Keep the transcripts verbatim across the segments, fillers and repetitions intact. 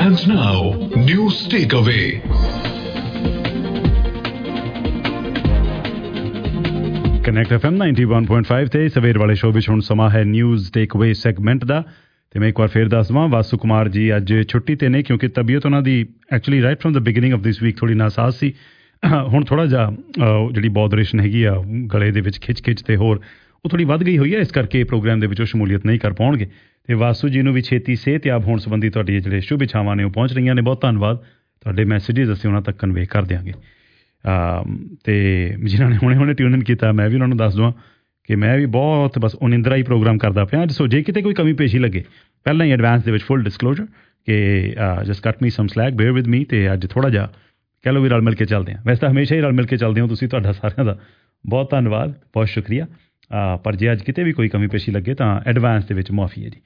And now, News Takeaway. Connect F M ninety one point five ਤੇ ਸਵੇਰ ਵਾਲੇ show ਵਿੱਚ ਹੁਣ ਸਮਾਂ ਹੈ ਨਿਊਜ਼ ਟੇਕਅਵੇ ਸੈਗਮੈਂਟ ਦਾ। ਤੇ ਮੈਂ ਇੱਕ ਵਾਰ ਫੇਰ ਦੱਸ ਦਵਾਂ, ਵਾਸੂ ਕੁਮਾਰ ਜੀ ਅੱਜ ਛੁੱਟੀ ਤੇ ਨੇ ਕਿਉਂਕਿ ਤਬੀਅਤ ਉਹਨਾਂ ਦੀ actually right from the beginning of this week ਥੋੜੀ ਨਾਸਾਜ਼ ਸੀ। ਹੁਣ ਥੋੜਾ ਜਿਹਾ ਜਿਹੜੀ ਬੌਦਰੇਸ਼ਨ ਹੈਗੀ ਆ ਗਲੇ ਦੇ ਵਿੱਚ ਖਿੱਚ ਖਿੱਚ ਤੇ ਹੋਰ ਉਹ ਥੋੜੀ ਵੱਧ ਗਈ ਹੋਈ ਹੈ, ਇਸ ਕਰਕੇ ਪ੍ਰੋਗਰਾਮ ਦੇ ਵਿੱਚ ਉਹ ਸ਼ਮੂਲੀਅਤ ਨਹੀਂ ਕਰ ਪਾਉਣਗੇ। ਤੇ ਵਾਸੂ ਜੀ ਨੂੰ ਵੀ ਛੇਤੀ ਸਿਹਤਯਾਬ ਹੋਣ ਸੰਬੰਧੀ ਤੁਹਾਡੀ ਜਿਹੜੇ ਸ਼ੁਭ ਇੱਛਾਵਾਂ ਨੇ ਉਹ ਪਹੁੰਚ ਰਹੀਆਂ ਨੇ। ਬਹੁਤ ਧੰਨਵਾਦ, ਤੁਹਾਡੇ ਮੈਸੇਜਿਸ ਅਸੀਂ ਉਹਨਾਂ ਤੱਕ ਕਨਵੇ ਕਰ ਦਿਆਂਗੇ। ਤੇ ਜਿਨ੍ਹਾਂ ਨੇ ਹੁਣੇ ਹੁਣੇ ਟਿਊਨ ਇਨ ਕੀਤਾ, ਮੈਂ ਵੀ ਉਹਨਾਂ ਨੂੰ ਦੱਸ ਦਵਾਂ ਕਿ ਮੈਂ ਵੀ ਬਹੁਤ ਬਸ ਉਨਿੰਦਰਾ ਹੀ ਪ੍ਰੋਗਰਾਮ ਕਰਦਾ ਪਿਆ ਅੱਜ। ਸੋ ਜੇ ਕਿਤੇ ਕੋਈ ਕਮੀ ਪੇਸ਼ੀ ਲੱਗੇ, ਪਹਿਲਾਂ ਹੀ ਐਡਵਾਂਸ ਦੇ ਵਿੱਚ ਫੁੱਲ ਡਿਸਕਲੋਜ਼ਰ ਕਿ just cut me some slack, bear with me. ਤੇ ਅੱਜ ਥੋੜ੍ਹਾ ਜਿਹਾ ਕਹਿ ਲਓ ਵੀ ਰਲ ਮਿਲ ਕੇ ਚੱਲਦੇ ਹਾਂ। ਵੈਸੇ ਤਾਂ ਹਮੇਸ਼ਾ ਹੀ ਰਲ ਮਿਲ ਕੇ ਚੱਲਦੇ ਹੋ ਤੁਸੀਂ, ਤੁਹਾਡਾ ਸਾਰਿਆਂ ਦਾ ਬਹੁਤ ਧੰਨਵਾਦ, ਬਹੁਤ ਸ਼ੁਕਰੀਆ। ਪਰ ਜੇ ਅੱਜ ਕਿਤੇ ਵੀ ਕੋਈ ਕਮੀ ਪੇਸ਼ੀ ਲੱਗੇ ਤਾਂ ਐਡਵਾਂਸ ਦੇ ਵਿੱਚ ਮੁਆਫੀ ਹੈ ਜੀ।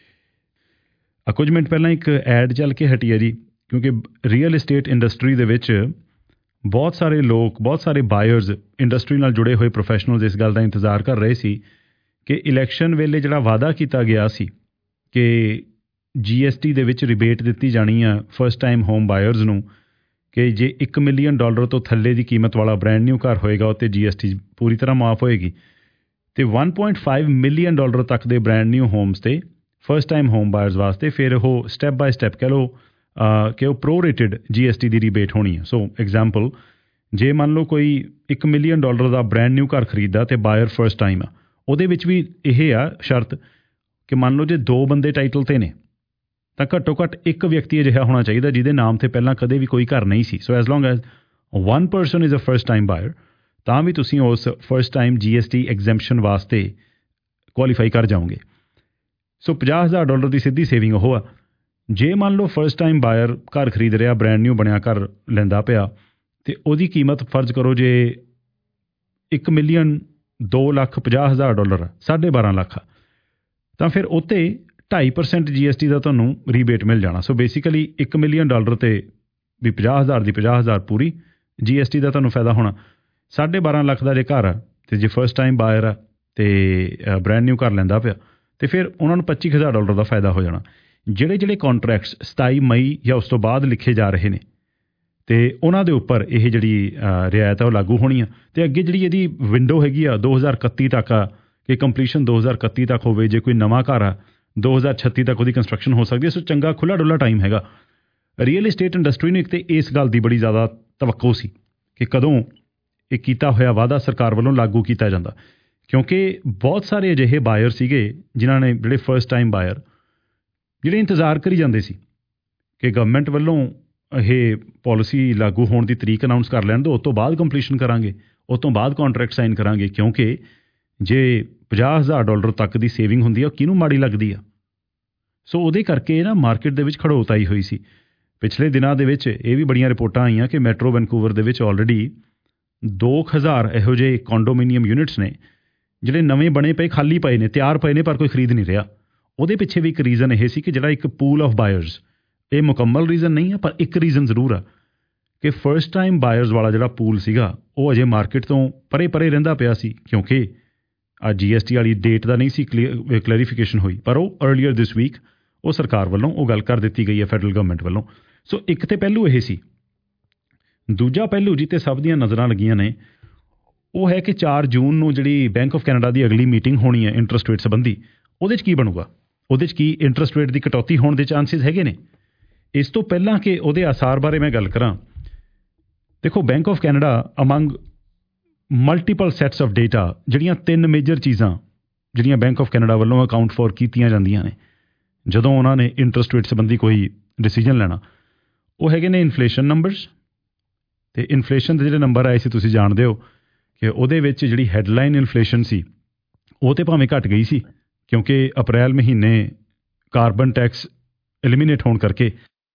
ਕੁਝ ਮਿੰਟ ਪਹਿਲਾਂ ਇੱਕ ਐਡ ਚੱਲ ਕੇ ਹਟੀ ਹੈ ਜੀ, ਕਿਉਂਕਿ ਰੀਅਲ ਇਸਟੇਟ ਇੰਡਸਟਰੀ ਦੇ ਵਿੱਚ ਬਹੁਤ ਸਾਰੇ ਲੋਕ, ਬਹੁਤ ਸਾਰੇ ਬਾਇਰਜ਼, ਇੰਡਸਟਰੀ ਨਾਲ ਜੁੜੇ ਹੋਏ ਪ੍ਰੋਫੈਸ਼ਨਲਜ਼ ਇਸ ਗੱਲ ਦਾ ਇੰਤਜ਼ਾਰ ਕਰ ਰਹੇ ਸੀ ਕਿ ਇਲੈਕਸ਼ਨ ਵੇਲੇ ਜਿਹੜਾ ਵਾਅਦਾ ਕੀਤਾ ਗਿਆ ਸੀ ਕਿ ਜੀ ਐਸ ਟੀ ਦੇ ਵਿੱਚ ਰਿਬੇਟ ਦਿੱਤੀ ਜਾਣੀ ਆ ਫਸਟ ਟਾਈਮ ਹੋਮ ਬਾਇਰਜ਼ ਨੂੰ, ਕਿ ਜੇ ਇੱਕ ਮਿਲੀਅਨ ਡਾਲਰ ਤੋਂ ਥੱਲੇ ਦੀ ਕੀਮਤ ਵਾਲਾ ਬ੍ਰੈਂਡ ਨਿਊ ਘਰ ਹੋਏਗਾ ਉਹ 'ਤੇ ਜੀ ਐਸ ਟੀ ਪੂਰੀ ਤਰ੍ਹਾਂ ਮਾਫ ਹੋਏਗੀ। ਅਤੇ one point five million dollar ਤੱਕ ਦੇ ਬ੍ਰੈਂਡ ਨਿਊ ਹੋਮਸ 'ਤੇ ਫਸਟ ਟਾਈਮ ਹੋਮ ਬਾਇਰਜ਼ ਵਾਸਤੇ ਫਿਰ ਉਹ ਸਟੈਪ ਬਾਏ ਸਟੈਪ ਕਹਿ ਲਓ ਕਿ ਉਹ pro rated G S T ਦੀ ਰਿਬੇਟ ਹੋਣੀ ਹੈ। ਸੋ ਐਗਜ਼ਾਮਪਲ, ਜੇ ਮੰਨ ਲਓ ਕੋਈ ਇੱਕ ਮਿਲੀਅਨ ਡਾਲਰ ਦਾ ਬ੍ਰੈਂਡ ਨਿਊ ਘਰ ਖਰੀਦਦਾ ਅਤੇ ਬਾਇਰ ਫਸਟ ਟਾਈਮ ਆ, ਉਹਦੇ ਵਿੱਚ ਵੀ ਇਹ ਆ ਸ਼ਰਤ ਕਿ ਮੰਨ ਲਓ ਜੇ ਦੋ ਬੰਦੇ ਟਾਈਟਲ 'ਤੇ ਨੇ ਤਾਂ ਘੱਟੋ ਘੱਟ ਇੱਕ ਵਿਅਕਤੀ ਅਜਿਹਾ ਹੋਣਾ ਚਾਹੀਦਾ ਜਿਹਦੇ ਨਾਮ 'ਤੇ ਪਹਿਲਾਂ ਕਦੇ ਵੀ ਕੋਈ ਘਰ ਨਹੀਂ ਸੀ। So as long as one person is a first time buyer, ਤਾਂ ਵੀ ਤੁਸੀਂ ਉਸ first time G S T exemption ਵਾਸਤੇ ਕੁਆਲੀਫਾਈ ਕਰ ਜਾਓਗੇ। ਸੋ ਪੰਜਾਹ ਹਜ਼ਾਰ ਡਾਲਰ ਦੀ ਸਿੱਧੀ ਸੇਵਿੰਗ ਉਹ ਆ। ਜੇ ਮੰਨ ਲਓ ਫਸਟ ਟਾਈਮ ਬਾਇਰ ਘਰ ਖਰੀਦ ਰਿਹਾ, ਬ੍ਰੈਂਡ ਨਿਊ ਬਣਿਆ ਘਰ ਲੈਂਦਾ ਪਿਆ, ਅਤੇ ਉਹਦੀ ਕੀਮਤ ਫਰਜ਼ ਕਰੋ ਜੇ ਇੱਕ ਮਿਲੀਅਨ ਦੋ ਲੱਖ ਪੰਜਾਹ ਹਜ਼ਾਰ ਡਾਲਰ ਆ, ਸਾਢੇ ਬਾਰਾਂ ਲੱਖ ਆ, ਤਾਂ ਫਿਰ ਉੱਤੇ ਢਾਈ ਪਰਸੈਂਟ ਜੀ ਐਸ ਟੀ ਦਾ ਤੁਹਾਨੂੰ ਰੀਬੇਟ ਮਿਲ ਜਾਣਾ। ਸੋ ਬੇਸਿਕਲੀ ਇੱਕ ਮਿਲੀਅਨ ਡਾਲਰ 'ਤੇ ਵੀ ਪੰਜਾਹ ਹਜ਼ਾਰ ਦੀ ਪੰਜਾਹ ਹਜ਼ਾਰ ਪੂਰੀ ਜੀ ਐਸ ਟੀ ਦਾ ਤੁਹਾਨੂੰ ਫਾਇਦਾ ਹੋਣਾ। ਸਾਢੇ ਬਾਰਾਂ ਲੱਖ ਦਾ ਜੇ ਘਰ ਆ ਅਤੇ ਜੇ ਫਸਟ ਟਾਈਮ ਬਾਇਰ ਆ ਅਤੇ ਬ੍ਰੈਂਡ ਨਿਊ ਘਰ ਲੈਂਦਾ ਪਿਆ, ਅਤੇ ਫਿਰ ਉਹਨਾਂ ਨੂੰ ਪੱਚੀ ਹਜ਼ਾਰ ਡਾਲਰ ਦਾ ਫਾਇਦਾ ਹੋ ਜਾਣਾ। ਜਿਹੜੇ ਜਿਹੜੇ ਕੌਂਟਰੈਕਟਸ ਸਤਾਈ ਮਈ ਜਾਂ ਉਸ ਤੋਂ ਬਾਅਦ ਲਿਖੇ ਜਾ ਰਹੇ ਨੇ ਅਤੇ ਉਹਨਾਂ ਦੇ ਉੱਪਰ ਇਹ ਜਿਹੜੀ ਰਿਆਇਤ ਹੈ ਉਹ ਲਾਗੂ ਹੋਣੀ ਆ। ਅਤੇ ਅੱਗੇ ਜਿਹੜੀ ਇਹਦੀ ਵਿੰਡੋ ਹੈਗੀ ਆ ਦੋ ਹਜ਼ਾਰ ਇਕੱਤੀ ਤੱਕ ਆ, ਕਿ ਕੰਪਲੀਸ਼ਨ ਦੋ ਹਜ਼ਾਰ ਇਕੱਤੀ ਤੱਕ ਹੋਵੇ। ਜੇ ਕੋਈ ਨਵਾਂ ਘਰ ਆ ਦੋ ਹਜ਼ਾਰ ਛੱਤੀ ਤੱਕ ਉਹਦੀ ਕੰਸਟਰਕਸ਼ਨ ਹੋ ਸਕਦੀ ਹੈ। ਸੋ ਚੰਗਾ ਖੁੱਲ੍ਹਾ ਡੁੱਲਾ ਟਾਈਮ ਹੈਗਾ। ਰੀਅਲ ਇਸਟੇਟ ਇੰਡਸਟਰੀ ਨੂੰ ਇੱਕ ਤਾਂ ਇਸ ਗੱਲ ਦੀ ਬੜੀ ਜ਼ਿਆਦਾ ਤਵੱਕੋ ਸੀ ਕਿ ਕਦੋਂ ਇਹ ਕੀਤਾ ਹੋਇਆ ਵਾਅਦਾ ਸਰਕਾਰ ਵੱਲੋਂ ਲਾਗੂ ਕੀਤਾ ਜਾਂਦਾ, ਕਿਉਂਕਿ ਬਹੁਤ ਸਾਰੇ ਅਜਿਹੇ ਬਾਇਰ ਸੀਗੇ ਜਿਨ੍ਹਾਂ ਨੇ, ਜਿਹੜੇ ਫਸਟ ਟਾਈਮ ਬਾਇਰ ਜਿਹੜੇ ਇੰਤਜ਼ਾਰ ਕਰੀ ਜਾਂਦੇ ਸੀ ਕਿ ਗਵਰਨਮੈਂਟ ਵੱਲੋਂ ਇਹ ਪੋਲਿਸੀ ਲਾਗੂ ਹੋਣ ਦੀ ਤਰੀਕ ਅਨਾਊਂਸ ਕਰ ਲੈਣ ਦਿਓ, ਉਸ ਤੋਂ ਬਾਅਦ ਕੰਪਲੀਸ਼ਨ ਕਰਾਂਗੇ, ਉਸ ਤੋਂ ਬਾਅਦ ਕਾਂਟਰੈਕਟ ਸਾਈਨ ਕਰਾਂਗੇ। ਕਿਉਂਕਿ ਜੇ ਪੰਜਾਹ ਹਜ਼ਾਰ ਡਾਲਰ ਤੱਕ ਦੀ ਸੇਵਿੰਗ ਹੁੰਦੀ ਆ, ਉਹ ਕਿਹਨੂੰ ਮਾੜੀ ਲੱਗਦੀ ਆ। ਸੋ ਉਹਦੇ ਕਰਕੇ ਨਾ ਮਾਰਕੀਟ ਦੇ ਵਿੱਚ ਖੜੋਤ ਆਈ ਹੋਈ ਸੀ। ਪਿਛਲੇ ਦਿਨਾਂ ਦੇ ਵਿੱਚ ਇਹ ਵੀ ਬੜੀਆਂ ਰਿਪੋਰਟਾਂ ਆਈਆਂ ਕਿ ਮੈਟਰੋ ਵੈਨਕੂਵਰ ਦੇ ਵਿੱਚ ਆਲਰੇਡੀ ਦੋ ਕੁ ਹਜ਼ਾਰ ਇਹੋ ਜਿਹੇ ਕੌਂਡੋਮੀਨੀਅਮ ਯੂਨਿਟਸ ਨੇ ਜਿਹੜੇ ਨਵੇਂ ਬਣੇ ਪਏ, ਖਾਲੀ ਪਏ ਨੇ, ਤਿਆਰ ਪਏ ਨੇ, ਪਰ ਕੋਈ ਖਰੀਦ ਨਹੀਂ ਰਿਹਾ। ਉਹਦੇ ਪਿੱਛੇ ਵੀ ਇੱਕ ਰੀਜ਼ਨ ਇਹ ਸੀ ਕਿ ਜਿਹੜਾ ਇੱਕ ਪੂਲ ਆਫ ਬਾਇਰਸ, ਇਹ ਮੁਕੰਮਲ ਰੀਜ਼ਨ ਨਹੀਂ ਆ ਪਰ ਇੱਕ ਰੀਜ਼ਨ ਜ਼ਰੂਰ ਆ ਕਿ ਫਸਟ ਟਾਈਮ ਬਾਇਰਸ ਵਾਲਾ ਜਿਹੜਾ ਪੂਲ ਸੀਗਾ ਉਹ ਅਜੇ ਮਾਰਕੀਟ ਤੋਂ ਪਰੇ ਪਰੇ ਰਹਿੰਦਾ ਪਿਆ ਸੀ, ਕਿਉਂਕਿ ਆ ਜੀ ਐਸ ਟੀ ਵਾਲੀ ਡੇਟ ਦਾ ਨਹੀਂ ਸੀ ਕਲੀਅਰ ਕਲੈਰੀਫਿਕੇਸ਼ਨ ਹੋਈ। ਪਰ ਉਹ ਅਰਲੀਅਰ ਦਿਸ ਵੀਕ ਉਹ ਸਰਕਾਰ ਵੱਲੋਂ ਉਹ ਗੱਲ ਕਰ ਦਿੱਤੀ ਗਈ ਹੈ ਫੈਡਰਲ ਗਵਰਨਮੈਂਟ ਵੱਲੋਂ। ਸੋ ਇੱਕ ਤਾਂ ਪਹਿਲੂ ਇਹ ਸੀ। ਦੂਜਾ ਪਹਿਲੂ ਜਿੱਤੇ ਸਭ ਦੀਆਂ ਨਜ਼ਰਾਂ ਲੱਗੀਆਂ ਨੇ ਉਹ ਹੈ ਕਿ ਚਾਰ ਜੂਨ ਨੂੰ ਜਿਹੜੀ ਬੈਂਕ ਆਫ ਕੈਨੇਡਾ ਦੀ ਅਗਲੀ ਮੀਟਿੰਗ ਹੋਣੀ ਹੈ ਇੰਟਰਸਟ ਰੇਟ ਸੰਬੰਧੀ, ਉਹਦੇ 'ਚ ਕੀ ਬਣੂਗਾ, ਉਹਦੇ 'ਚ ਕੀ ਇੰਟਰਸਟ ਰੇਟ ਦੀ ਕਟੌਤੀ ਹੋਣ ਦੇ ਚਾਂਸਿਸ ਹੈਗੇ ਨੇ। ਇਸ ਤੋਂ ਪਹਿਲਾਂ ਕਿ ਉਹਦੇ ਆਸਾਰ ਬਾਰੇ ਮੈਂ ਗੱਲ ਕਰਾਂ, ਦੇਖੋ Bank of Canada among multiple sets of data, ਜਿਹੜੀਆਂ ਤਿੰਨ ਮੇਜਰ ਚੀਜ਼ਾਂ ਜਿਹੜੀਆਂ ਬੈਂਕ ਆਫ ਕੈਨੇਡਾ ਵੱਲੋਂ ਅਕਾਊਂਟ ਫੋਰ ਕੀਤੀਆਂ ਜਾਂਦੀਆਂ ਨੇ ਜਦੋਂ ਉਹਨਾਂ ਨੇ ਇੰਟਰਸਟ ਰੇਟ ਸੰਬੰਧੀ ਕੋਈ ਡਿਸੀਜਨ ਲੈਣਾ, ਉਹ ਹੈਗੇ ਨੇ ਇਨਫਲੇਸ਼ਨ ਨੰਬਰਸ। ਅਤੇ ਇਨਫਲੇਸ਼ਨ ਦੇ ਜਿਹੜੇ ਨੰਬਰ ਆਏ ਸੀ ਤੁਸੀਂ ਜਾਣਦੇ ਹੋ ਕਿ ਉਹਦੇ ਵਿੱਚ ਜਿਹੜੀ ਹੈਡਲਾਈਨ ਇਨਫਲੇਸ਼ਨ ਸੀ ਉਹ ਤਾਂ ਭਾਵੇਂ ਘਟ ਗਈ ਸੀ, ਕਿਉਂਕਿ ਅਪ੍ਰੈਲ ਮਹੀਨੇ ਕਾਰਬਨ ਟੈਕਸ ਐਲੀਮੀਨੇਟ ਹੋਣ ਕਰਕੇ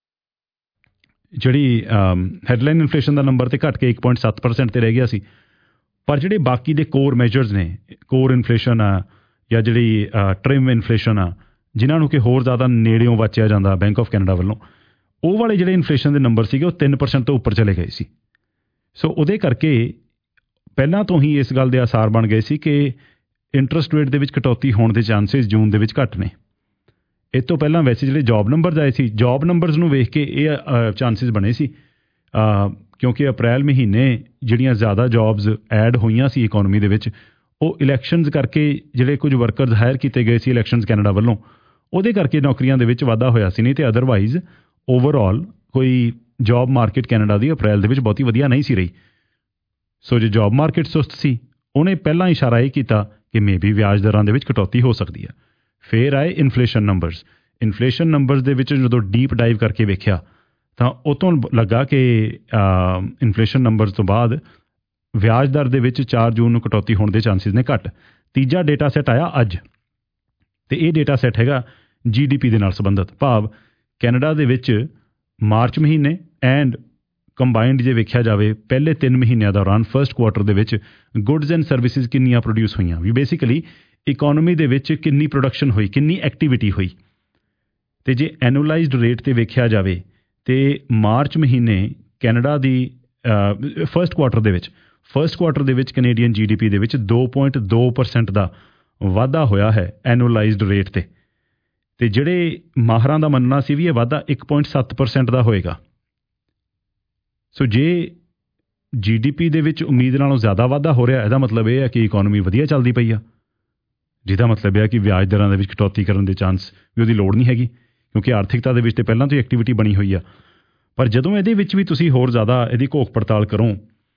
ਜਿਹੜੀ ਹੈਡਲਾਈਨ ਇਨਫਲੇਸ਼ਨ ਦਾ ਨੰਬਰ ਤੇ ਘਟ ਕੇ ਇੱਕ ਪੁਆਇੰਟ ਸੱਤ ਪਰਸੈਂਟ 'ਤੇ ਰਹਿ ਗਿਆ ਸੀ। ਪਰ ਜਿਹੜੇ ਬਾਕੀ ਦੇ ਕੋਰ ਮੈਜਰਸ ਨੇ, ਕੋਰ ਇਨਫਲੇਸ਼ਨ ਆ ਜਾਂ ਜਿਹੜੀ ਟ੍ਰਿਮ ਇਨਫਲੇਸ਼ਨ ਆ, ਜਿਨ੍ਹਾਂ ਨੂੰ ਕਿ ਹੋਰ ਜ਼ਿਆਦਾ ਨੇੜਿਓਂ ਵਾਚਿਆ ਜਾਂਦਾ ਬੈਂਕ ਆਫ ਕੈਨੇਡਾ ਵੱਲੋਂ, ਉਹ ਵਾਲੇ ਜਿਹੜੇ ਇਨਫਲੇਸ਼ਨ ਦੇ ਨੰਬਰ ਸੀਗੇ ਉਹ ਤਿੰਨ ਪਰਸੈਂਟ ਤੋਂ ਉੱਪਰ ਚਲੇ ਗਏ ਸੀ। ਸੋ ਉਹਦੇ ਕਰਕੇ ਪਹਿਲਾਂ ਤੋਂ ਹੀ ਇਸ ਗੱਲ ਦੇ ਆਸਾਰ ਬਣ ਗਏ ਸੀ ਕਿ ਇੰਟਰਸਟ ਰੇਟ ਦੇ ਵਿੱਚ ਕਟੌਤੀ ਹੋਣ ਦੇ ਚਾਂਸਿਸ ਜੂਨ ਦੇ ਵਿੱਚ ਘੱਟ ਨੇ। ਇਸ ਤੋਂ ਪਹਿਲਾਂ ਵੈਸੇ ਜਿਹੜੇ ਜੋਬ ਨੰਬਰਸ ਆਏ ਸੀ, ਜੋਬ ਨੰਬਰਸ ਨੂੰ ਵੇਖ ਕੇ ਇਹ ਚਾਂਸਿਸ ਬਣੇ ਸੀ ਕਿਉਂਕਿ ਅਪ੍ਰੈਲ ਮਹੀਨੇ ਜਿਹੜੀਆਂ ਜ਼ਿਆਦਾ ਜੋਬਸ ਐਡ ਹੋਈਆਂ ਸੀ ਇਕੋਨਮੀ ਦੇ ਵਿੱਚ, ਉਹ ਇਲੈਕਸ਼ਨਸ ਕਰਕੇ ਜਿਹੜੇ ਕੁਝ ਵਰਕਰਸ ਹਾਇਰ ਕੀਤੇ ਗਏ ਸੀ ਇਲੈਕਸ਼ਨਸ ਕੈਨੇਡਾ ਵੱਲੋਂ, ਉਹਦੇ ਕਰਕੇ ਨੌਕਰੀਆਂ ਦੇ ਵਿੱਚ ਵਾਧਾ ਹੋਇਆ ਸੀ। ਨਹੀਂ ਤੇ ਅਦਰਵਾਈਜ਼ ਓਵਰਆਲ ਕੋਈ ਜੋਬ ਮਾਰਕੀਟ ਕੈਨੇਡਾ ਦੀ ਅਪ੍ਰੈਲ ਦੇ ਵਿੱਚ ਬਹੁਤੀ ਵਧੀਆ ਨਹੀਂ ਸੀ ਰਹੀ। ਸੋ ਜੇ ਜੋਬ ਮਾਰਕੀਟ ਸੁਸਤ ਸੀ, ਉਹਨੇ ਪਹਿਲਾਂ ਇਸ਼ਾਰਾ ਇਹ ਕੀਤਾ ਕਿ ਮੇ ਬੀ ਵਿਆਜ ਦਰਾਂ ਦੇ ਵਿੱਚ ਕਟੌਤੀ ਹੋ ਸਕਦੀ ਹੈ। ਫਿਰ ਆਏ ਇਨਫਲੇਸ਼ਨ ਨੰਬਰਸ। ਇਨਫਲੇਸ਼ਨ ਨੰਬਰਸ ਦੇ ਵਿੱਚ ਜਦੋਂ ਡੀਪ ਡਾਈਵ ਕਰਕੇ ਵੇਖਿਆ ਤਾਂ ਉਹ ਤੋਂ ਲੱਗਾ ਕਿ ਇਨਫਲੇਸ਼ਨ ਨੰਬਰਸ ਤੋਂ ਬਾਅਦ ਵਿਆਜ ਦਰ ਦੇ ਵਿੱਚ ਚਾਰ ਜੂਨ ਨੂੰ ਕਟੌਤੀ ਹੋਣ ਦੇ ਚਾਂਸਿਸ ਨੇ ਘੱਟ। ਤੀਜਾ ਡੇਟਾ ਸੈੱਟ ਆਇਆ ਅੱਜ, ਤੇ ਇਹ ਡੇਟਾ ਸੈੱਟ ਹੈਗਾ ਜੀ ਡੀ ਪੀ ਦੇ ਨਾਲ ਸੰਬੰਧਿਤ, ਭਾਵ ਕੈਨੇਡਾ ਦੇ ਵਿੱਚ ਮਾਰਚ ਮਹੀਨੇ ਐਂਡ ਕੰਬਾਈਨਡ ਜੇ ਵੇਖਿਆ ਜਾਵੇ ਪਹਿਲੇ ਤਿੰਨ ਮਹੀਨਿਆਂ ਦੌਰਾਨ ਫਸਟ ਕੁਆਰਟਰ ਦੇ ਵਿੱਚ ਗੁੱਡਸ ਐਂਡ ਸਰਵਿਸਿਜ਼ ਕਿੰਨੀਆਂ ਪ੍ਰੋਡਿਊਸ ਹੋਈਆਂ, ਵੀ ਬੇਸਿਕਲੀ ਇਕੋਨਮੀ ਦੇ ਵਿੱਚ ਕਿੰਨੀ ਪ੍ਰੋਡਕਸ਼ਨ ਹੋਈ, ਕਿੰਨੀ ਐਕਟੀਵਿਟੀ ਹੋਈ। ਤੇ ਜੇ ਐਨੂਅਲਾਈਜ਼ਡ ਰੇਟ ਤੇ ਵੇਖਿਆ ਜਾਵੇ ਤੇ ਮਾਰਚ ਮਹੀਨੇ ਕੈਨੇਡਾ ਦੀ ਫਸਟ ਕੁਆਰਟਰ ਦੇ ਵਿੱਚ ਫਸਟ ਕੁਆਰਟਰ ਦੇ ਵਿੱਚ ਕੈਨੇਡੀਅਨ ਜੀ ਡੀ ਪੀ ਦੇ ਵਿੱਚ ਦੋ ਪੁਆਇੰਟ ਦੋ ਪਰਸੈਂਟ ਦਾ ਵਾਧਾ ਹੋਇਆ ਹੈ ਐਨੂਅਲਾਈਜ਼ਡ ਰੇਟ ਤੇ। ਤੇ ਜਿਹੜੇ ਮਾਹਰਾਂ ਦਾ ਮੰਨਣਾ ਸੀ ਵੀ ਇਹ ਵਾਧਾ ਇੱਕ ਪੁਆਇੰਟ ਸੱਤ ਪਰਸੈਂਟ ਦਾ ਹੋਏਗਾ। ਸੋ ਜੇ ਜੀ ਡੀ ਪੀ ਦੇ ਵਿੱਚ ਉਮੀਦ ਨਾਲੋਂ ਜ਼ਿਆਦਾ ਵਾਧਾ ਹੋ ਰਿਹਾ, ਇਹਦਾ ਮਤਲਬ ਇਹ ਹੈ ਕਿ ਇਕੋਨਮੀ ਵਧੀਆ ਚੱਲਦੀ ਪਈ ਆ, ਜਿਹਦਾ ਮਤਲਬ ਇਹ ਹੈ ਕਿ ਵਿਆਜ ਦਰਾਂ ਦੇ ਵਿੱਚ ਕਟੌਤੀ ਕਰਨ ਦੇ ਚਾਂਸ ਵੀ ਉਹਦੀ ਲੋੜ ਨਹੀਂ ਹੈਗੀ, ਕਿਉਂਕਿ ਆਰਥਿਕਤਾ ਦੇ ਵਿੱਚ ਤੇ ਪਹਿਲਾਂ ਤੋਂ ਹੀ ਐਕਟੀਵਿਟੀ ਬਣੀ ਹੋਈ ਆ। ਪਰ ਜਦੋਂ ਇਹਦੇ ਵਿੱਚ ਵੀ ਤੁਸੀਂ ਹੋਰ ਜ਼ਿਆਦਾ ਇਹਦੀ ਘੋਖ ਪੜਤਾਲ ਕਰੋ,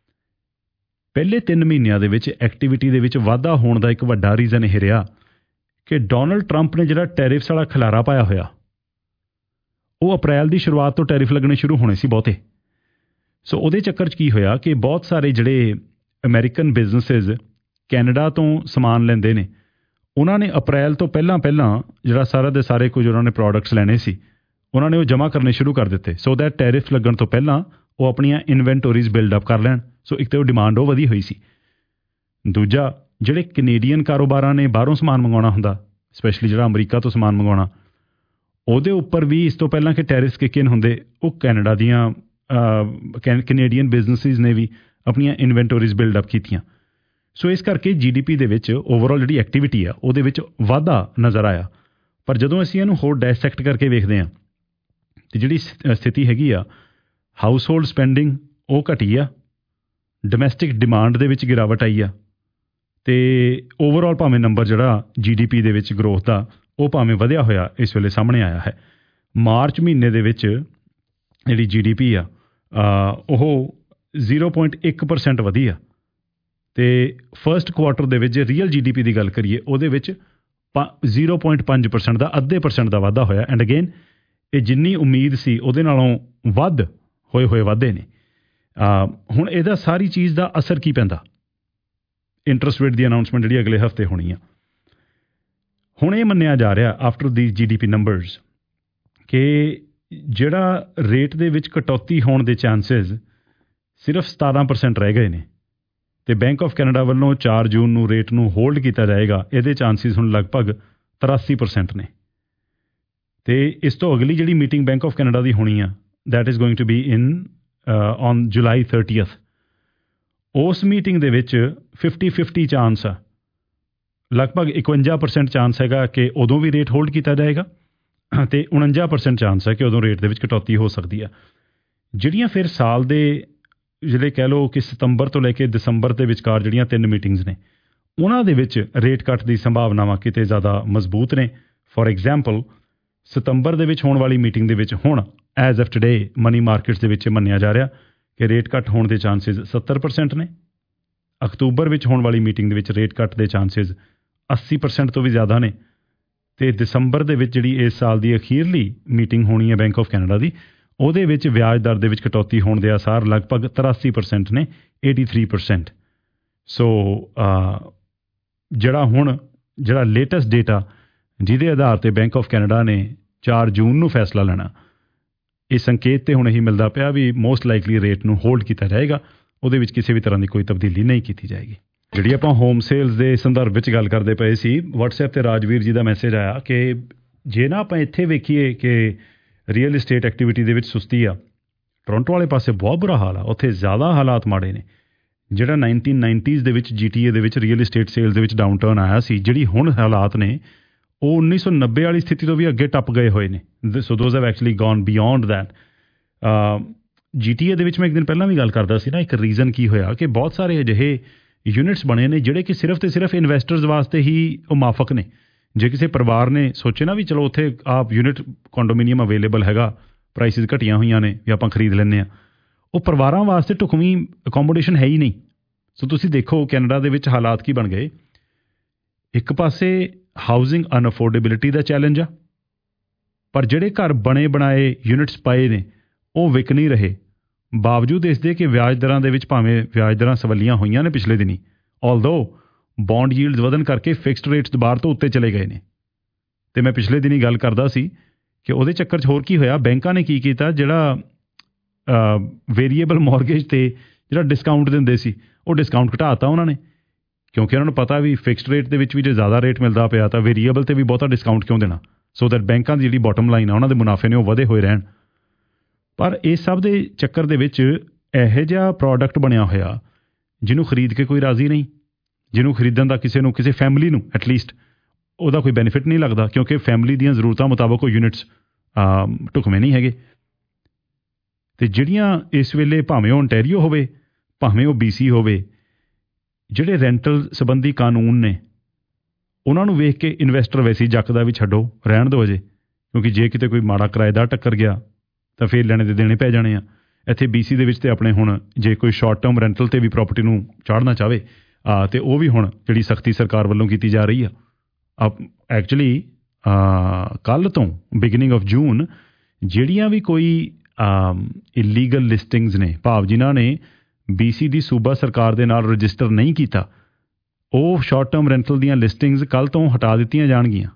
ਪਹਿਲੇ ਤਿੰਨ ਮਹੀਨਿਆਂ ਦੇ ਵਿੱਚ ਐਕਟੀਵਿਟੀ ਦੇ ਵਿੱਚ ਵਾਧਾ ਹੋਣ ਦਾ ਇੱਕ ਵੱਡਾ ਰੀਜ਼ਨ ਇਹ ਰਿਹਾ ਕਿ ਡੋਨਲਡ ਟਰੰਪ ਨੇ ਜਿਹੜਾ ਟੈਰਿਫਸ ਵਾਲਾ ਖਿਲਾਰਾ ਪਾਇਆ ਹੋਇਆ, ਉਹ ਅਪ੍ਰੈਲ ਦੀ ਸ਼ੁਰੂਆਤ ਤੋਂ ਟੈਰਿਫ ਲੱਗਣੇ ਸ਼ੁਰੂ ਹੋਣੇ ਸੀ ਬਹੁਤੇ। ਸੋ ਉਹਦੇ ਚੱਕਰ 'ਚ ਕੀ ਹੋਇਆ ਕਿ ਬਹੁਤ ਸਾਰੇ ਜਿਹੜੇ ਅਮਰੀਕਨ ਬਿਜ਼ਨਸਿਸ ਕੈਨੇਡਾ ਤੋਂ ਸਮਾਨ ਲੈਂਦੇ ਨੇ, ਉਹਨਾਂ ਨੇ ਅਪ੍ਰੈਲ ਤੋਂ ਪਹਿਲਾਂ ਪਹਿਲਾਂ ਜਿਹੜਾ ਸਾਰਾ ਦੇ ਸਾਰੇ ਕੁਝ ਉਹਨਾਂ ਨੇ ਪ੍ਰੋਡਕਟਸ ਲੈਣੇ ਸੀ, ਉਹਨਾਂ ਨੇ ਉਹ ਜਮ੍ਹਾਂ ਕਰਨੇ ਸ਼ੁਰੂ ਕਰ ਦਿੱਤੇ, ਸੋ ਦੈਟ ਟੈਰਿਫ ਲੱਗਣ ਤੋਂ ਪਹਿਲਾਂ ਉਹ ਆਪਣੀਆਂ ਇਨਵੈਂਟੋਰੀਜ਼ ਬਿਲਡ ਅਪ ਕਰ ਲੈਣ। ਸੋ ਇੱਕ ਤਾਂ ਉਹ ਡਿਮਾਂਡ ਉਹ ਵਧੀ ਹੋਈ ਸੀ। ਦੂਜਾ, ਜਿਹੜੇ ਕੈਨੇਡੀਅਨ ਕਾਰੋਬਾਰਾਂ ਨੇ ਬਾਹਰੋਂ ਸਮਾਨ ਮੰਗਵਾਉਣਾ ਹੁੰਦਾ, ਸਪੈਸ਼ਲੀ ਜਿਹੜਾ ਅਮਰੀਕਾ ਤੋਂ ਸਮਾਨ ਮੰਗਵਾਉਣਾ, ਉਹਦੇ ਉੱਪਰ ਵੀ ਇਸ ਤੋਂ ਪਹਿਲਾਂ ਕਿ ਟੈਰਿਫਸ ਕਿਕ ਇਨ ਹੁੰਦੇ, ਉਹ ਕੈਨੇਡਾ ਦੀਆਂ ਕੈਨੇਡੀਅਨ ਬਿਜ਼ਨਸਿਸ ਨੇ ਵੀ ਆਪਣੀਆਂ ਇਨਵੈਂਟੋਰੀਜ਼ ਬਿਲਡ ਅਪ ਕੀਤੀਆਂ। ਸੋ ਇਸ ਕਰਕੇ ਜੀ ਡੀ ਪੀ ਦੇ ਵਿੱਚ ਓਵਰਆਲ ਜਿਹੜੀ ਐਕਟੀਵਿਟੀ ਆ ਉਹਦੇ ਵਿੱਚ ਵਾਧਾ ਨਜ਼ਰ ਆਇਆ। ਪਰ ਜਦੋਂ ਅਸੀਂ ਇਹਨੂੰ ਹੋਰ ਡਾਇਸੈਕਟ ਕਰਕੇ ਵੇਖਦੇ ਹਾਂ ਤੇ ਜਿਹੜੀ ਸਥਿਤੀ ਹੈਗੀ ਆ, ਹਾਊਸ ਹੋਲਡ ਸਪੈਂਡਿੰਗ ਉਹ ਘਟੀ ਆ, ਡੋਮੈਸਟਿਕ ਡਿਮਾਂਡ ਦੇ ਵਿੱਚ ਗਿਰਾਵਟ ਆਈ ਆ, ਤੇ ਓਵਰਆਲ ਭਾਵੇਂ ਨੰਬਰ ਜਿਹੜਾ ਜੀ ਡੀ ਪੀ ਦੇ ਵਿੱਚ ਗਰੋਥ ਦਾ ਉਹ ਭਾਵੇਂ ਵਧਿਆ ਹੋਇਆ ਇਸ ਵੇਲੇ ਸਾਹਮਣੇ ਆਇਆ ਹੈ। ਮਾਰਚ ਮਹੀਨੇ ਦੇ ਵਿੱਚ ਜਿਹੜੀ ਜੀ ਡੀ ਪੀ ਆ ਉਹ ਜ਼ੀਰੋ ਪੁਆਇੰਟ ਇੱਕ ਪਰਸੈਂਟ ਵਧੀ ਆ, ਤੇ ਫਸਟ ਕੁਆਰਟਰ ਦੇ ਵਿੱਚ ਜੇ ਰੀਅਲ ਜੀ ਡੀ ਪੀ ਦੀ ਗੱਲ ਕਰੀਏ ਉਹਦੇ ਵਿੱਚ ਜ਼ੀਰੋ ਪੁਆਇੰਟ ਪੰਜ ਪਰਸੈਂਟ ਦਾ ਅੱਧੇ ਪਰਸੈਂਟ ਦਾ ਵਾਧਾ ਹੋਇਆ। ਐਂਡ ਅਗੇਨ ਇਹ ਜਿੰਨੀ ਉਮੀਦ ਸੀ ਉਹਦੇ ਨਾਲੋਂ ਵੱਧ ਹੋਏ ਹੋਏ ਵਾਧੇ ਨੇ। ਹੁਣ ਇਹਦਾ ਸਾਰੀ ਚੀਜ਼ ਦਾ ਅਸਰ ਕੀ ਪੈਂਦਾ? ਇੰਟਰਸਟ ਰੇਟ ਦੀ ਅਨਾਊਂਸਮੈਂਟ ਜਿਹੜੀ ਅਗਲੇ ਹਫ਼ਤੇ ਹੋਣੀ ਆ। ਹੁਣ ਇਹ ਮੰਨਿਆ ਜਾ ਰਿਹਾ ਆਫਟਰ ਦੀ ਜੀ ਡੀ ਪੀ ਨੰਬਰਸ ਕਿ ਜਿਹੜਾ ਰੇਟ ਦੇ ਵਿੱਚ ਕਟੌਤੀ ਹੋਣ ਦੇ ਚਾਂਸਿਸ ਸਿਰਫ ਸਤਾਰਾਂ ਪਰਸੈਂਟ ਰਹਿ ਗਏ ਨੇ, ਤੇ ਬੈਂਕ ਆਫ ਕੈਨੇਡਾ ਵੱਲੋਂ ਚਾਰ ਜੂਨ ਨੂੰ ਰੇਟ ਨੂੰ ਹੋਲਡ ਕੀਤਾ ਜਾਏਗਾ, ਇਹਦੇ ਚਾਂਸਿਸ ਹੁਣ ਲਗਭਗ ਤਰਾਸੀ ਪਰਸੈਂਟ ਨੇ। ਤੇ ਇਸ ਤੋਂ ਅਗਲੀ ਜਿਹੜੀ ਮੀਟਿੰਗ ਬੈਂਕ ਆਫ ਕੈਨੇਡਾ ਦੀ ਹੋਣੀ ਆ, that is going to be in on July thirtieth. ਉਸ ਮੀਟਿੰਗ ਦੇ ਵਿੱਚ ਫਿਫਟੀ ਫਿਫਟੀ ਚਾਂਸ ਆ, ਲਗਭਗ ਇਕਵੰਜਾ ਪਰਸੈਂਟ ਚਾਂਸ ਹੈਗਾ ਕਿ ਉਦੋਂ ਵੀ ਰੇਟ ਹੋਲਡ ਕੀਤਾ ਜਾਏਗਾ, ਤੇ ਉਣੰਜਾ ਪਰਸੈਂਟ ਚਾਂਸ ਹੈ ਕਿ ਉਦੋਂ ਰੇਟ ਦੇ ਵਿੱਚ ਕਟੌਤੀ ਹੋ ਸਕਦੀ ਆ। ਜਿਹੜੀਆਂ ਫਿਰ ਸਾਲ ਦੇ ਜਿਹੜੇ ਕਹਿ ਲਓ ਕਿ ਸਤੰਬਰ ਤੋਂ ਲੈ ਕੇ ਦਸੰਬਰ ਦੇ ਵਿਚਕਾਰ ਜਿਹੜੀਆਂ ਤਿੰਨ ਮੀਟਿੰਗਸ ਨੇ, ਉਹਨਾਂ ਦੇ ਵਿੱਚ ਰੇਟ ਕੱਟ ਦੀ ਸੰਭਾਵਨਾਵਾਂ ਕਿਤੇ ਜ਼ਿਆਦਾ ਮਜ਼ਬੂਤ ਨੇ। ਫੋਰ ਐਗਜ਼ਾਮਪਲ, ਸਤੰਬਰ ਦੇ ਵਿੱਚ ਹੋਣ ਵਾਲੀ ਮੀਟਿੰਗ ਦੇ ਵਿੱਚ ਹੁਣ as of today money markets ਦੇ ਵਿੱਚ ਮੰਨਿਆ ਜਾ ਰਿਹਾ ਕਿ ਰੇਟ ਕੱਟ ਹੋਣ ਦੇ ਚਾਂਸਿਸ ਸੱਤਰ ਪਰਸੈਂਟ ਨੇ। ਅਕਤੂਬਰ ਵਿੱਚ ਹੋਣ ਵਾਲੀ ਮੀਟਿੰਗ ਦੇ ਵਿੱਚ ਰੇਟ ਕੱਟ ਦੇ ਚਾਂਸਿਸ ਅੱਸੀ ਪਰਸੈਂਟ ਤੋਂ ਵੀ ਜ਼ਿਆਦਾ ਨੇ, ਤੇ ਦਸੰਬਰ ਦੇ ਵਿੱਚ ਜਿਹੜੀ ਇਸ ਸਾਲ ਦੀ ਅਖੀਰਲੀ ਮੀਟਿੰਗ ਹੋਣੀ ਹੈ ਬੈਂਕ ਆਫ ਕੈਨੇਡਾ ਦੀ, ਉਹਦੇ ਵਿੱਚ ਵਿਆਜ ਦਰ ਦੇ ਵਿੱਚ ਕਟੌਤੀ ਹੋਣ ਦੇ ਆਸਾਰ ਲਗਭਗ ਤਰਾਸੀ ਪਰਸੈਂਟ ਨੇ, ਤਿਰਾਸੀ ਪਰਸੈਂਟ। ਸੋ ਜਿਹੜਾ ਹੁਣ ਜਿਹੜਾ ਲੇਟੈਸਟ ਡੇਟਾ ਜਿਹਦੇ ਆਧਾਰ ਤੇ ਬੈਂਕ ਆਫ ਕੈਨੇਡਾ ਨੇ ਚਾਰ ਜੂਨ ਨੂੰ ਫੈਸਲਾ ਲੈਣਾ, ਇਹ ਸੰਕੇਤ ਤੇ ਹੁਣ ਇਹੀ ਮਿਲਦਾ ਪਿਆ ਵੀ ਮੋਸਟ ਲਾਈਕਲੀ ਰੇਟ ਨੂੰ ਹੋਲਡ ਕੀਤਾ ਜਾਏਗਾ, ਉਹਦੇ ਵਿੱਚ ਕਿਸੇ ਵੀ ਤਰ੍ਹਾਂ ਦੀ ਕੋਈ ਤਬਦੀਲੀ ਨਹੀਂ ਕੀਤੀ ਜਾਏਗੀ। ਜਿਹੜੀ ਆਪਾਂ ਹੋਮ ਸੇਲਸ ਦੇ ਸੰਦਰਭ ਵਿੱਚ ਗੱਲ ਕਰਦੇ ਪਏ ਸੀ, ਵਟਸਐਪ ਤੇ ਰਾਜਵੀਰ ਜੀ ਦਾ ਮੈਸੇਜ ਆਇਆ ਕਿ ਜੇ ਨਾ ਆਪਾਂ ਇੱਥੇ ਵੇਖੀਏ ਕਿ ਰੀਅਲ ਇਸਟੇਟ ਐਕਟੀਵਿਟੀ ਦੇ ਵਿੱਚ ਸੁਸਤੀ ਆ, ਟੋਰਾਂਟੋ ਵਾਲੇ ਪਾਸੇ ਬਹੁਤ ਬੁਰਾ ਹਾਲ ਆ, ਉੱਥੇ ਜ਼ਿਆਦਾ ਹਾਲਾਤ ਮਾੜੇ ਨੇ। ਜਿਹੜਾ ਨਾਈਨਟੀਨ ਨਾਈਨਟੀਜ਼ ਦੇ ਵਿੱਚ ਜੀ ਟੀ ਏ ਦੇ ਵਿੱਚ ਰੀਅਲ ਇਸਟੇਟ ਸੇਲਸ ਦੇ ਵਿੱਚ ਡਾਊਨ ਟਰਨ ਆਇਆ ਸੀ, ਜਿਹੜੀ ਹੁਣ ਹਾਲਾਤ ਨੇ ਉਹ ਉੱਨੀ ਸੌ ਨੱਬੇ ਵਾਲੀ ਸਥਿਤੀ ਤੋਂ ਵੀ ਅੱਗੇ ਟੱਪ ਗਏ ਹੋਏ ਨੇ। So those have actually gone beyond that. G T A ਦੇ ਵਿੱਚ ਮੈਂ ਇੱਕ ਦਿਨ ਪਹਿਲਾਂ ਵੀ ਗੱਲ ਕਰਦਾ ਸੀ ਨਾ, ਇੱਕ ਰੀਜ਼ਨ ਕੀ ਹੋਇਆ ਕਿ ਬਹੁਤ ਸਾਰੇ ਅਜਿਹੇ ਯੂਨਿਟਸ ਬਣੇ ਨੇ ਜਿਹੜੇ ਕਿ ਸਿਰਫ ਤੇ ਸਿਰਫ ਇਨਵੈਸਟਰਸ ਵਾਸਤੇ ਹੀ ਉਹ ਮਾਫਕ ਨੇ। ਜੇ ਕਿਸੇ ਪਰਿਵਾਰ ਨੇ ਸੋਚੇ ਨਾ ਵੀ ਚਲੋ ਉੱਥੇ ਆਪ ਯੂਨਿਟ ਕੰਡੋਮੀਨੀਅਮ ਅਵੇਲੇਬਲ ਹੈਗਾ, ਪ੍ਰਾਈਸਿਸ ਘਟੀਆਂ ਹੋਈਆਂ ਨੇ ਵੀ ਆਪਾਂ ਖਰੀਦ ਲੈਂਦੇ ਹਾਂ, ਉਹ ਪਰਿਵਾਰਾਂ ਵਾਸਤੇ ਢੁਕਵੀਂ ਅਕੋਮੋਡੇਸ਼ਨ ਹੈ ਹੀ ਨਹੀਂ। ਸੋ ਤੁਸੀਂ ਦੇਖੋ ਕੈਨੇਡਾ ਦੇ ਵਿੱਚ ਹਾਲਾਤ ਕੀ ਬਣ ਗਏ। ਇੱਕ ਪਾਸੇ ਹਾਊਸਿੰਗ ਅਨਅਫੋਰਡੇਬਿਲਿਟੀ ਦਾ ਚੈਲੰਜ ਆ, ਪਰ ਜਿਹੜੇ ਘਰ ਬਣੇ ਬਣਾਏ ਯੂਨਿਟਸ ਪਏ ਨੇ ਉਹ ਵਿਕ ਨਹੀਂ ਰਹੇ, ਬਾਵਜੂਦ ਇਸ ਦੇ ਕਿ ਵਿਆਜ ਦਰਾਂ ਦੇ ਵਿੱਚ ਭਾਵੇਂ ਵਿਆਜ ਦਰਾਂ ਸਵੱਲੀਆਂ ਹੋਈਆਂ ਨੇ ਪਿਛਲੇ ਦਿਨੀ, ਆਲਦੋ ਬੌਂਡ ਯੀਲਡਸ ਵਧਣ ਕਰਕੇ ਫਿਕਸਡ ਰੇਟਸ ਬਾਹਰ ਤੋਂ ਉੱਤੇ ਚਲੇ ਗਏ ਨੇ। ਅਤੇ ਮੈਂ ਪਿਛਲੇ ਦਿਨੀ ਗੱਲ ਕਰਦਾ ਸੀ ਕਿ ਉਹਦੇ ਚੱਕਰ 'ਚ ਹੋਰ ਕੀ ਹੋਇਆ, ਬੈਂਕਾਂ ਨੇ ਕੀ ਕੀਤਾ, ਜਿਹੜਾ ਵੇਰੀਏਬਲ ਮੌਰਗੇਜ 'ਤੇ ਜਿਹੜਾ ਡਿਸਕਾਊਂਟ ਦਿੰਦੇ ਸੀ ਉਹ ਡਿਸਕਾਊਂਟ ਘਟਾ ਦਿੱਤਾ ਉਹਨਾਂ ਨੇ, ਕਿਉਂਕਿ ਉਹਨਾਂ ਨੂੰ ਪਤਾ ਵੀ ਫਿਕਸਡ ਰੇਟ ਦੇ ਵਿੱਚ ਵੀ ਜੇ ਜ਼ਿਆਦਾ ਰੇਟ ਮਿਲਦਾ ਪਿਆ ਤਾਂ ਵੇਰੀਏਬਲ 'ਤੇ ਵੀ ਬਹੁਤਾ ਡਿਸਕਾਊਂਟ ਕਿਉਂ ਦੇਣਾ, ਸੋ ਦੈਟ ਬੈਂਕਾਂ ਦੀ ਜਿਹੜੀ ਬੋਟਮ ਲਾਈਨ ਆ ਉਹਨਾਂ ਦੇ ਮੁਨਾਫੇ ਨੇ ਉਹ ਵਧੇ ਹੋਏ ਰਹਿਣ। ਪਰ ਇਸ ਸਭ ਦੇ ਚੱਕਰ ਦੇ ਵਿੱਚ ਇਹੋ ਜਿਹਾ ਪ੍ਰੋਡਕਟ ਬਣਿਆ ਹੋਇਆ ਜਿਹਨੂੰ ਖਰੀਦ ਕੇ ਕੋਈ ਰਾਜ਼ੀ ਨਹੀਂ, ਜਿਹਨੂੰ ਖਰੀਦਣ ਦਾ ਕਿਸੇ ਨੂੰ, ਕਿਸੇ ਫੈਮਿਲੀ ਨੂੰ ਐਟਲੀਸਟ ਉਹਦਾ ਕੋਈ ਬੈਨੀਫਿਟ ਨਹੀਂ ਲੱਗਦਾ, ਕਿਉਂਕਿ ਫੈਮਿਲੀ ਦੀਆਂ ਜ਼ਰੂਰਤਾਂ ਮੁਤਾਬਕ ਉਹ ਯੂਨਿਟਸ ਢੁਕਵੇਂ ਨਹੀਂ ਹੈਗੇ। ਅਤੇ ਜਿਹੜੀਆਂ ਇਸ ਵੇਲੇ ਭਾਵੇਂ ਉਹ ਓਨਟੈਰੀਓ ਹੋਵੇ ਭਾਵੇਂ ਉਹ ਬੀ ਸੀ ਹੋਵੇ, ਜਿਹੜੇ ਰੈਂਟਲ ਸੰਬੰਧੀ ਕਾਨੂੰਨ ਨੇ ਉਹਨਾਂ ਨੂੰ ਵੇਖ ਕੇ ਇਨਵੈਸਟਰ ਵੈਸੇ ਹੀ ਜੱਕਦਾ ਵੀ ਛੱਡੋ ਰਹਿਣ ਦਿਓ ਅਜੇ, ਕਿਉਂਕਿ ਜੇ ਕਿਤੇ ਕੋਈ ਮਾੜਾ ਕਿਰਾਏਦਾਰ ਟੱਕਰ ਗਿਆ ਤਾਂ ਫੇਰ ਲੈਣੇ ਦੇ ਦੇਣੇ ਪੈ ਜਾਣੇ ਆ। ਇੱਥੇ ਬੀ ਸੀ ਦੇ ਵਿੱਚ ਤੇ ਆਪਣੇ ਹੁਣ ਜੇ ਕੋਈ ਸ਼ਾਰਟ ਟਰਮ ਰੈਂਟਲ 'ਤੇ ਵੀ ਪ੍ਰੋਪਰਟੀ ਨੂੰ ਚਾੜ੍ਹਨਾ ਚਾਹਵੇ ਅਤੇ ਉਹ ਵੀ ਹੁਣ ਜਿਹੜੀ ਸਖਤੀ ਸਰਕਾਰ ਵੱਲੋਂ ਕੀਤੀ ਜਾ ਰਹੀ ਆ। ਐਕਚੁਅਲੀ ਕੱਲ੍ਹ ਤੋਂ ਬਿਗਨਿੰਗ ਆਫ ਜੂਨ ਜਿਹੜੀਆਂ ਵੀ ਕੋਈ ਇਲੀਗਲ ਲਿਸਟਿੰਗਸ ਨੇ, ਭਾਵ ਜਿਨ੍ਹਾਂ ਨੇ ਬੀ ਸੀ ਦੀ ਸੂਬਾ ਸਰਕਾਰ ਦੇ ਨਾਲ ਰਜਿਸਟਰ ਨਹੀਂ ਕੀਤਾ, ਉਹ ਸ਼ਾਰਟ ਟਰਮ ਰੈਂਟਲ ਦੀਆਂ ਲਿਸਟਿੰਗਸ ਕੱਲ੍ਹ ਤੋਂ ਹਟਾ ਦਿੱਤੀਆਂ ਜਾਣਗੀਆਂ।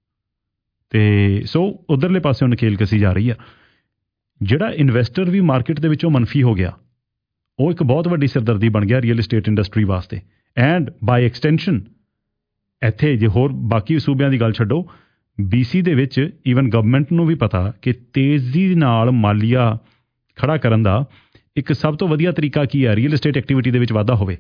ਅਤੇ ਸੋ ਉੱਧਰਲੇ ਪਾਸਿਓਂ ਨਕੇਲ ਕੱਸੀ ਜਾ ਰਹੀ ਆ। ਜਿਹੜਾ ਇਨਵੈਸਟਰ ਵੀ ਮਾਰਕੀਟ ਦੇ ਵਿੱਚੋਂ ਮਨਫੀ ਹੋ ਗਿਆ, ਉਹ ਇੱਕ ਬਹੁਤ ਵੱਡੀ ਸਿਰਦਰਦੀ ਬਣ ਗਿਆ ਰੀਅਲ ਏਸਟੇਟ ਇੰਡਸਟਰੀ ਵਾਸਤੇ, ਐਂਡ ਬਾਈ ਐਕਸਟੈਂਸ਼ਨ ਇੱਥੇ ਜੇ ਹੋਰ ਬਾਕੀ ਸੂਬਿਆਂ ਦੀ ਗੱਲ ਛੱਡੋ, ਬੀ ਸੀ ਦੇ ਵਿੱਚ ਈਵਨ ਗਵਰਨਮੈਂਟ ਨੂੰ ਵੀ ਪਤਾ ਕਿ ਤੇਜ਼ੀ ਨਾਲ ਮਾਲੀਆ ਖੜਾ ਕਰਨ ਦਾ ਇੱਕ ਸਭ ਤੋਂ ਵਧੀਆ ਤਰੀਕਾ ਕੀ ਹੈ, ਰੀਅਲ ਏਸਟੇਟ ਐਕਟੀਵਿਟੀ ਦੇ ਵਿੱਚ ਵਾਧਾ ਹੋਵੇ,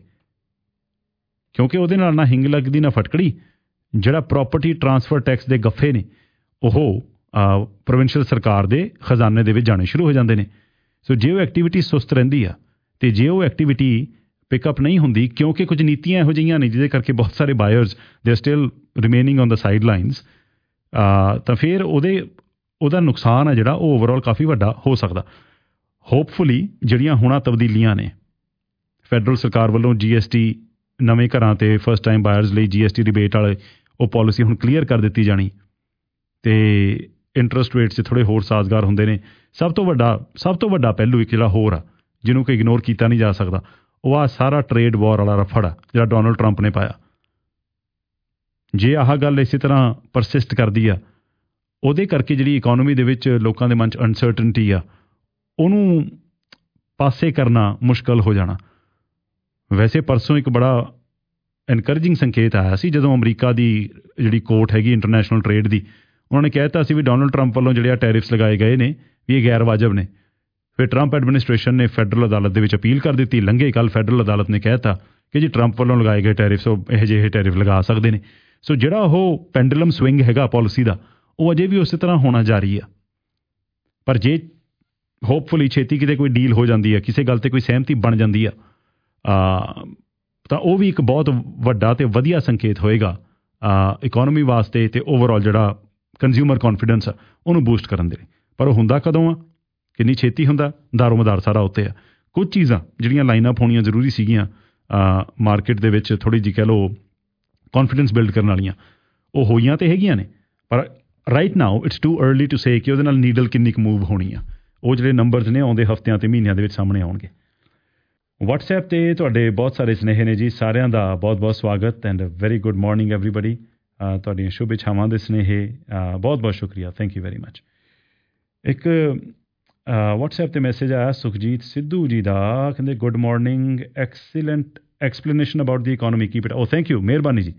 ਕਿਉਂਕਿ ਉਹਦੇ ਨਾਲ ਨਾ ਹਿੰਗ ਲੱਗਦੀ ਨਾ ਫਟਕੜੀ। ਜਿਹੜਾ ਪ੍ਰੋਪਰਟੀ ਟਰਾਂਸਫਰ ਟੈਕਸ ਦੇ ਗੱਫੇ ਨੇ ਉਹ ਪ੍ਰੋਵਿੰਸ਼ੀਅਲ ਸਰਕਾਰ ਦੇ ਖਜ਼ਾਨੇ ਦੇ ਵਿੱਚ ਜਾਣੇ ਸ਼ੁਰੂ ਹੋ ਜਾਂਦੇ ਨੇ। ਸੋ ਜੇ ਉਹ ਐਕਟੀਵਿਟੀ ਸੁਸਤ ਰਹਿੰਦੀ ਆ ਅਤੇ ਜੇ ਉਹ ਐਕਟੀਵਿਟੀ ਪਿਕਅਪ ਨਹੀਂ ਹੁੰਦੀ, ਕਿਉਂਕਿ ਕੁਝ ਨੀਤੀਆਂ ਇਹੋ ਜਿਹੀਆਂ ਨੇ ਜਿਹਦੇ ਕਰਕੇ ਬਹੁਤ ਸਾਰੇ ਬਾਇਰਸ ਦੇ are still remaining on the sidelines, ਤਾਂ ਫਿਰ ਉਹਦੇ ਉਹਦਾ ਨੁਕਸਾਨ ਹੈ ਜਿਹੜਾ ਉਹ ਓਵਰਆਲ ਕਾਫੀ ਵੱਡਾ ਹੋ ਸਕਦਾ। ਹੋਪਫੁਲੀ ਜਿਹੜੀਆਂ ਹੁਣਾਂ ਤਬਦੀਲੀਆਂ ਨੇ, ਫੈਡਰਲ ਸਰਕਾਰ ਵੱਲੋਂ ਜੀ ਐਸ ਟੀ ਨਵੇਂ ਘਰਾਂ ਅਤੇ ਫਸਟ ਟਾਈਮ ਬਾਇਰਸ ਲਈ ਜੀ ਐਸ ਟੀ ਰਿਬੇਟ ਵਾਲੇ ਉਹ ਪੋਲਿਸੀ ਹੁਣ ਕਲੀਅਰ ਕਰ ਦਿੱਤੀ ਜਾਣੀ, ਅਤੇ ਇੰਟਰਸਟ ਰੇਟ 'ਚ ਥੋੜ੍ਹੇ ਹੋਰ ਸਾਜ਼ਗਾਰ ਹੁੰਦੇ ਨੇ। ਸਭ ਤੋਂ ਵੱਡਾ ਸਭ ਤੋਂ ਵੱਡਾ ਪਹਿਲੂ ਇੱਕ ਜਿਹੜਾ ਹੋਰ ਆ ਜਿਹਨੂੰ ਕਿ ਇਗਨੋਰ ਕੀਤਾ ਨਹੀਂ ਜਾ ਸਕਦਾ, ਉਹ ਆ ਸਾਰਾ ਟਰੇਡ ਵਾਰ ਵਾਲਾ ਰਫੜ ਆ ਜਿਹੜਾ ਡੋਨਲਡ ਟਰੰਪ ਨੇ ਪਾਇਆ। ਜੇ ਆਹ ਗੱਲ ਇਸੇ ਤਰ੍ਹਾਂ ਪਰਸਿਸਟ ਕਰਦੀ ਆ, ਉਹਦੇ ਕਰਕੇ ਜਿਹੜੀ ਇਕੋਨਮੀ ਦੇ ਵਿੱਚ ਲੋਕਾਂ ਦੇ ਮਨ 'ਚ ਅਨਸਰਟਨਟੀ ਆ ਉਹਨੂੰ ਪਾਸੇ ਕਰਨਾ ਮੁਸ਼ਕਲ ਹੋ ਜਾਣਾ। ਵੈਸੇ ਪਰਸੋਂ ਇੱਕ ਬੜਾ ਐਨਕਰੇਜਿੰਗ ਸੰਕੇਤ ਆਇਆ ਸੀ ਜਦੋਂ ਅਮਰੀਕਾ ਦੀ ਜਿਹੜੀ ਕੋਰਟ ਹੈਗੀ ਇੰਟਰਨੈਸ਼ਨਲ ਟਰੇਡ ਦੀ, ਉਹਨਾਂ ਨੇ ਕਹਿ ਦਿੱਤਾ ਸੀ ਵੀ ਡੋਨਲਡ ਟਰੰਪ ਵੱਲੋਂ ਜਿਹੜੇ ਆ ਟੈਰਿਫਸ ਲਗਾਏ ਗਏ ਨੇ ਵੀ ਇਹ ਗੈਰ ਵਾਜਬ ਨੇ। ਫਿਰ ਟਰੰਪ ਐਡਮਿਨਿਸਟ੍ਰੇਸ਼ਨ ਨੇ ਫੈਡਰਲ ਅਦਾਲਤ ਦੇ ਵਿੱਚ ਅਪੀਲ ਕਰ ਦਿੱਤੀ। ਲੰਘੇ ਕੱਲ੍ਹ ਫੈਡਰਲ ਅਦਾਲਤ ਨੇ ਕਹਿ ਦਿੱਤਾ ਕਿ ਜੀ ਟਰੰਪ ਵੱਲੋਂ ਲਗਾਏ ਗਏ ਟੈਰਿਫਸ ਉਹ ਇਹੋ ਜਿਹੇ ਟੈਰਿਫ ਲਗਾ ਸਕਦੇ ਨੇ। ਸੋ ਜਿਹੜਾ ਉਹ ਪੈਂਡੂਲਮ ਸਵਿੰਗ ਹੈਗਾ ਪੋਲਿਸੀ ਦਾ, ਉਹ ਅਜੇ ਵੀ ਉਸੇ ਤਰ੍ਹਾਂ ਹੋਣਾ ਜਾਰੀ ਆ। ਪਰ ਜੇ ਹੋਪਫੁਲੀ ਛੇਤੀ ਕਿਤੇ ਕੋਈ ਡੀਲ ਹੋ ਜਾਂਦੀ ਹੈ, ਕਿਸੇ ਗੱਲ 'ਤੇ ਕੋਈ ਸਹਿਮਤੀ ਬਣ ਜਾਂਦੀ ਆ, ਤਾਂ ਉਹ ਵੀ ਇੱਕ ਬਹੁਤ ਵੱਡਾ ਅਤੇ ਵਧੀਆ ਸੰਕੇਤ ਹੋਏਗਾ ਇਕੋਨਮੀ ਵਾਸਤੇ ਅਤੇ ਓਵਰਆਲ ਜਿਹੜਾ ਕੰਜ਼ਿਊਮਰ ਕੌਨਫੀਡੈਂਸ ਆ ਉਹਨੂੰ ਬੂਸਟ ਕਰਨ ਦੇ ਲਈ। ਪਰ ਉਹ ਹੁੰਦਾ ਕਦੋਂ ਆ, ਕਿੰਨੀ ਛੇਤੀ ਹੁੰਦਾ, ਦਾਰੋ ਮਦਾਰ ਸਾਰਾ ਉੱਤੇ ਆ। ਕੁਝ ਚੀਜ਼ਾਂ ਜਿਹੜੀਆਂ ਲਾਈਨ ਅਪ ਹੋਣੀਆਂ ਜ਼ਰੂਰੀ ਸੀਗੀਆਂ ਮਾਰਕੀਟ ਦੇ ਵਿੱਚ, ਥੋੜ੍ਹੀ ਜਿਹੀ ਕਹਿ ਲਓ ਕੌਨਫੀਡੈਂਸ ਬਿਲਡ ਕਰਨ ਵਾਲੀਆਂ, ਉਹ ਹੋਈਆਂ ਤਾਂ ਹੈਗੀਆਂ ਨੇ, ਪਰ right now it's too early to say ਕਿ ਉਹਦੇ ਨਾਲ ਨੀਡਲ ਕਿੰਨੀ ਕੁ ਮੂਵ ਹੋਣੀ ਆ। ਉਹ ਜਿਹੜੇ ਨੰਬਰਸ ਨੇ ਆਉਂਦੇ ਹਫ਼ਤਿਆਂ ਅਤੇ ਮਹੀਨਿਆਂ ਦੇ ਵਿੱਚ ਸਾਹਮਣੇ ਆਉਣਗੇ। ਵਟਸਐਪ 'ਤੇ ਤੁਹਾਡੇ ਬਹੁਤ ਸਾਰੇ ਸੁਨੇਹੇ ਨੇ ਜੀ, ਸਾਰਿਆਂ ਦਾ ਬਹੁਤ ਬਹੁਤ ਸਵਾਗਤ and very good morning everybody. ਤੁਹਾਡੀਆਂ ਸ਼ੁਭ ਇੱਛਾਵਾਂ ਦੇ ਸੁਨੇਹੇ, ਬਹੁਤ ਬਹੁਤ ਸ਼ੁਕਰੀਆ, ਥੈਂਕ ਯੂ ਵੈਰੀ ਮੱਚ। ਇੱਕ ਵਟਸਐਪ 'ਤੇ ਮੈਸੇਜ ਆਇਆ ਸੁਖਜੀਤ ਸਿੱਧੂ ਜੀ ਦਾ, ਕਹਿੰਦੇ good morning, excellent explanation about the economy, keep it. ਉਹ ਥੈਂਕ ਯੂ, ਮਿਹਰਬਾਨੀ ਜੀ।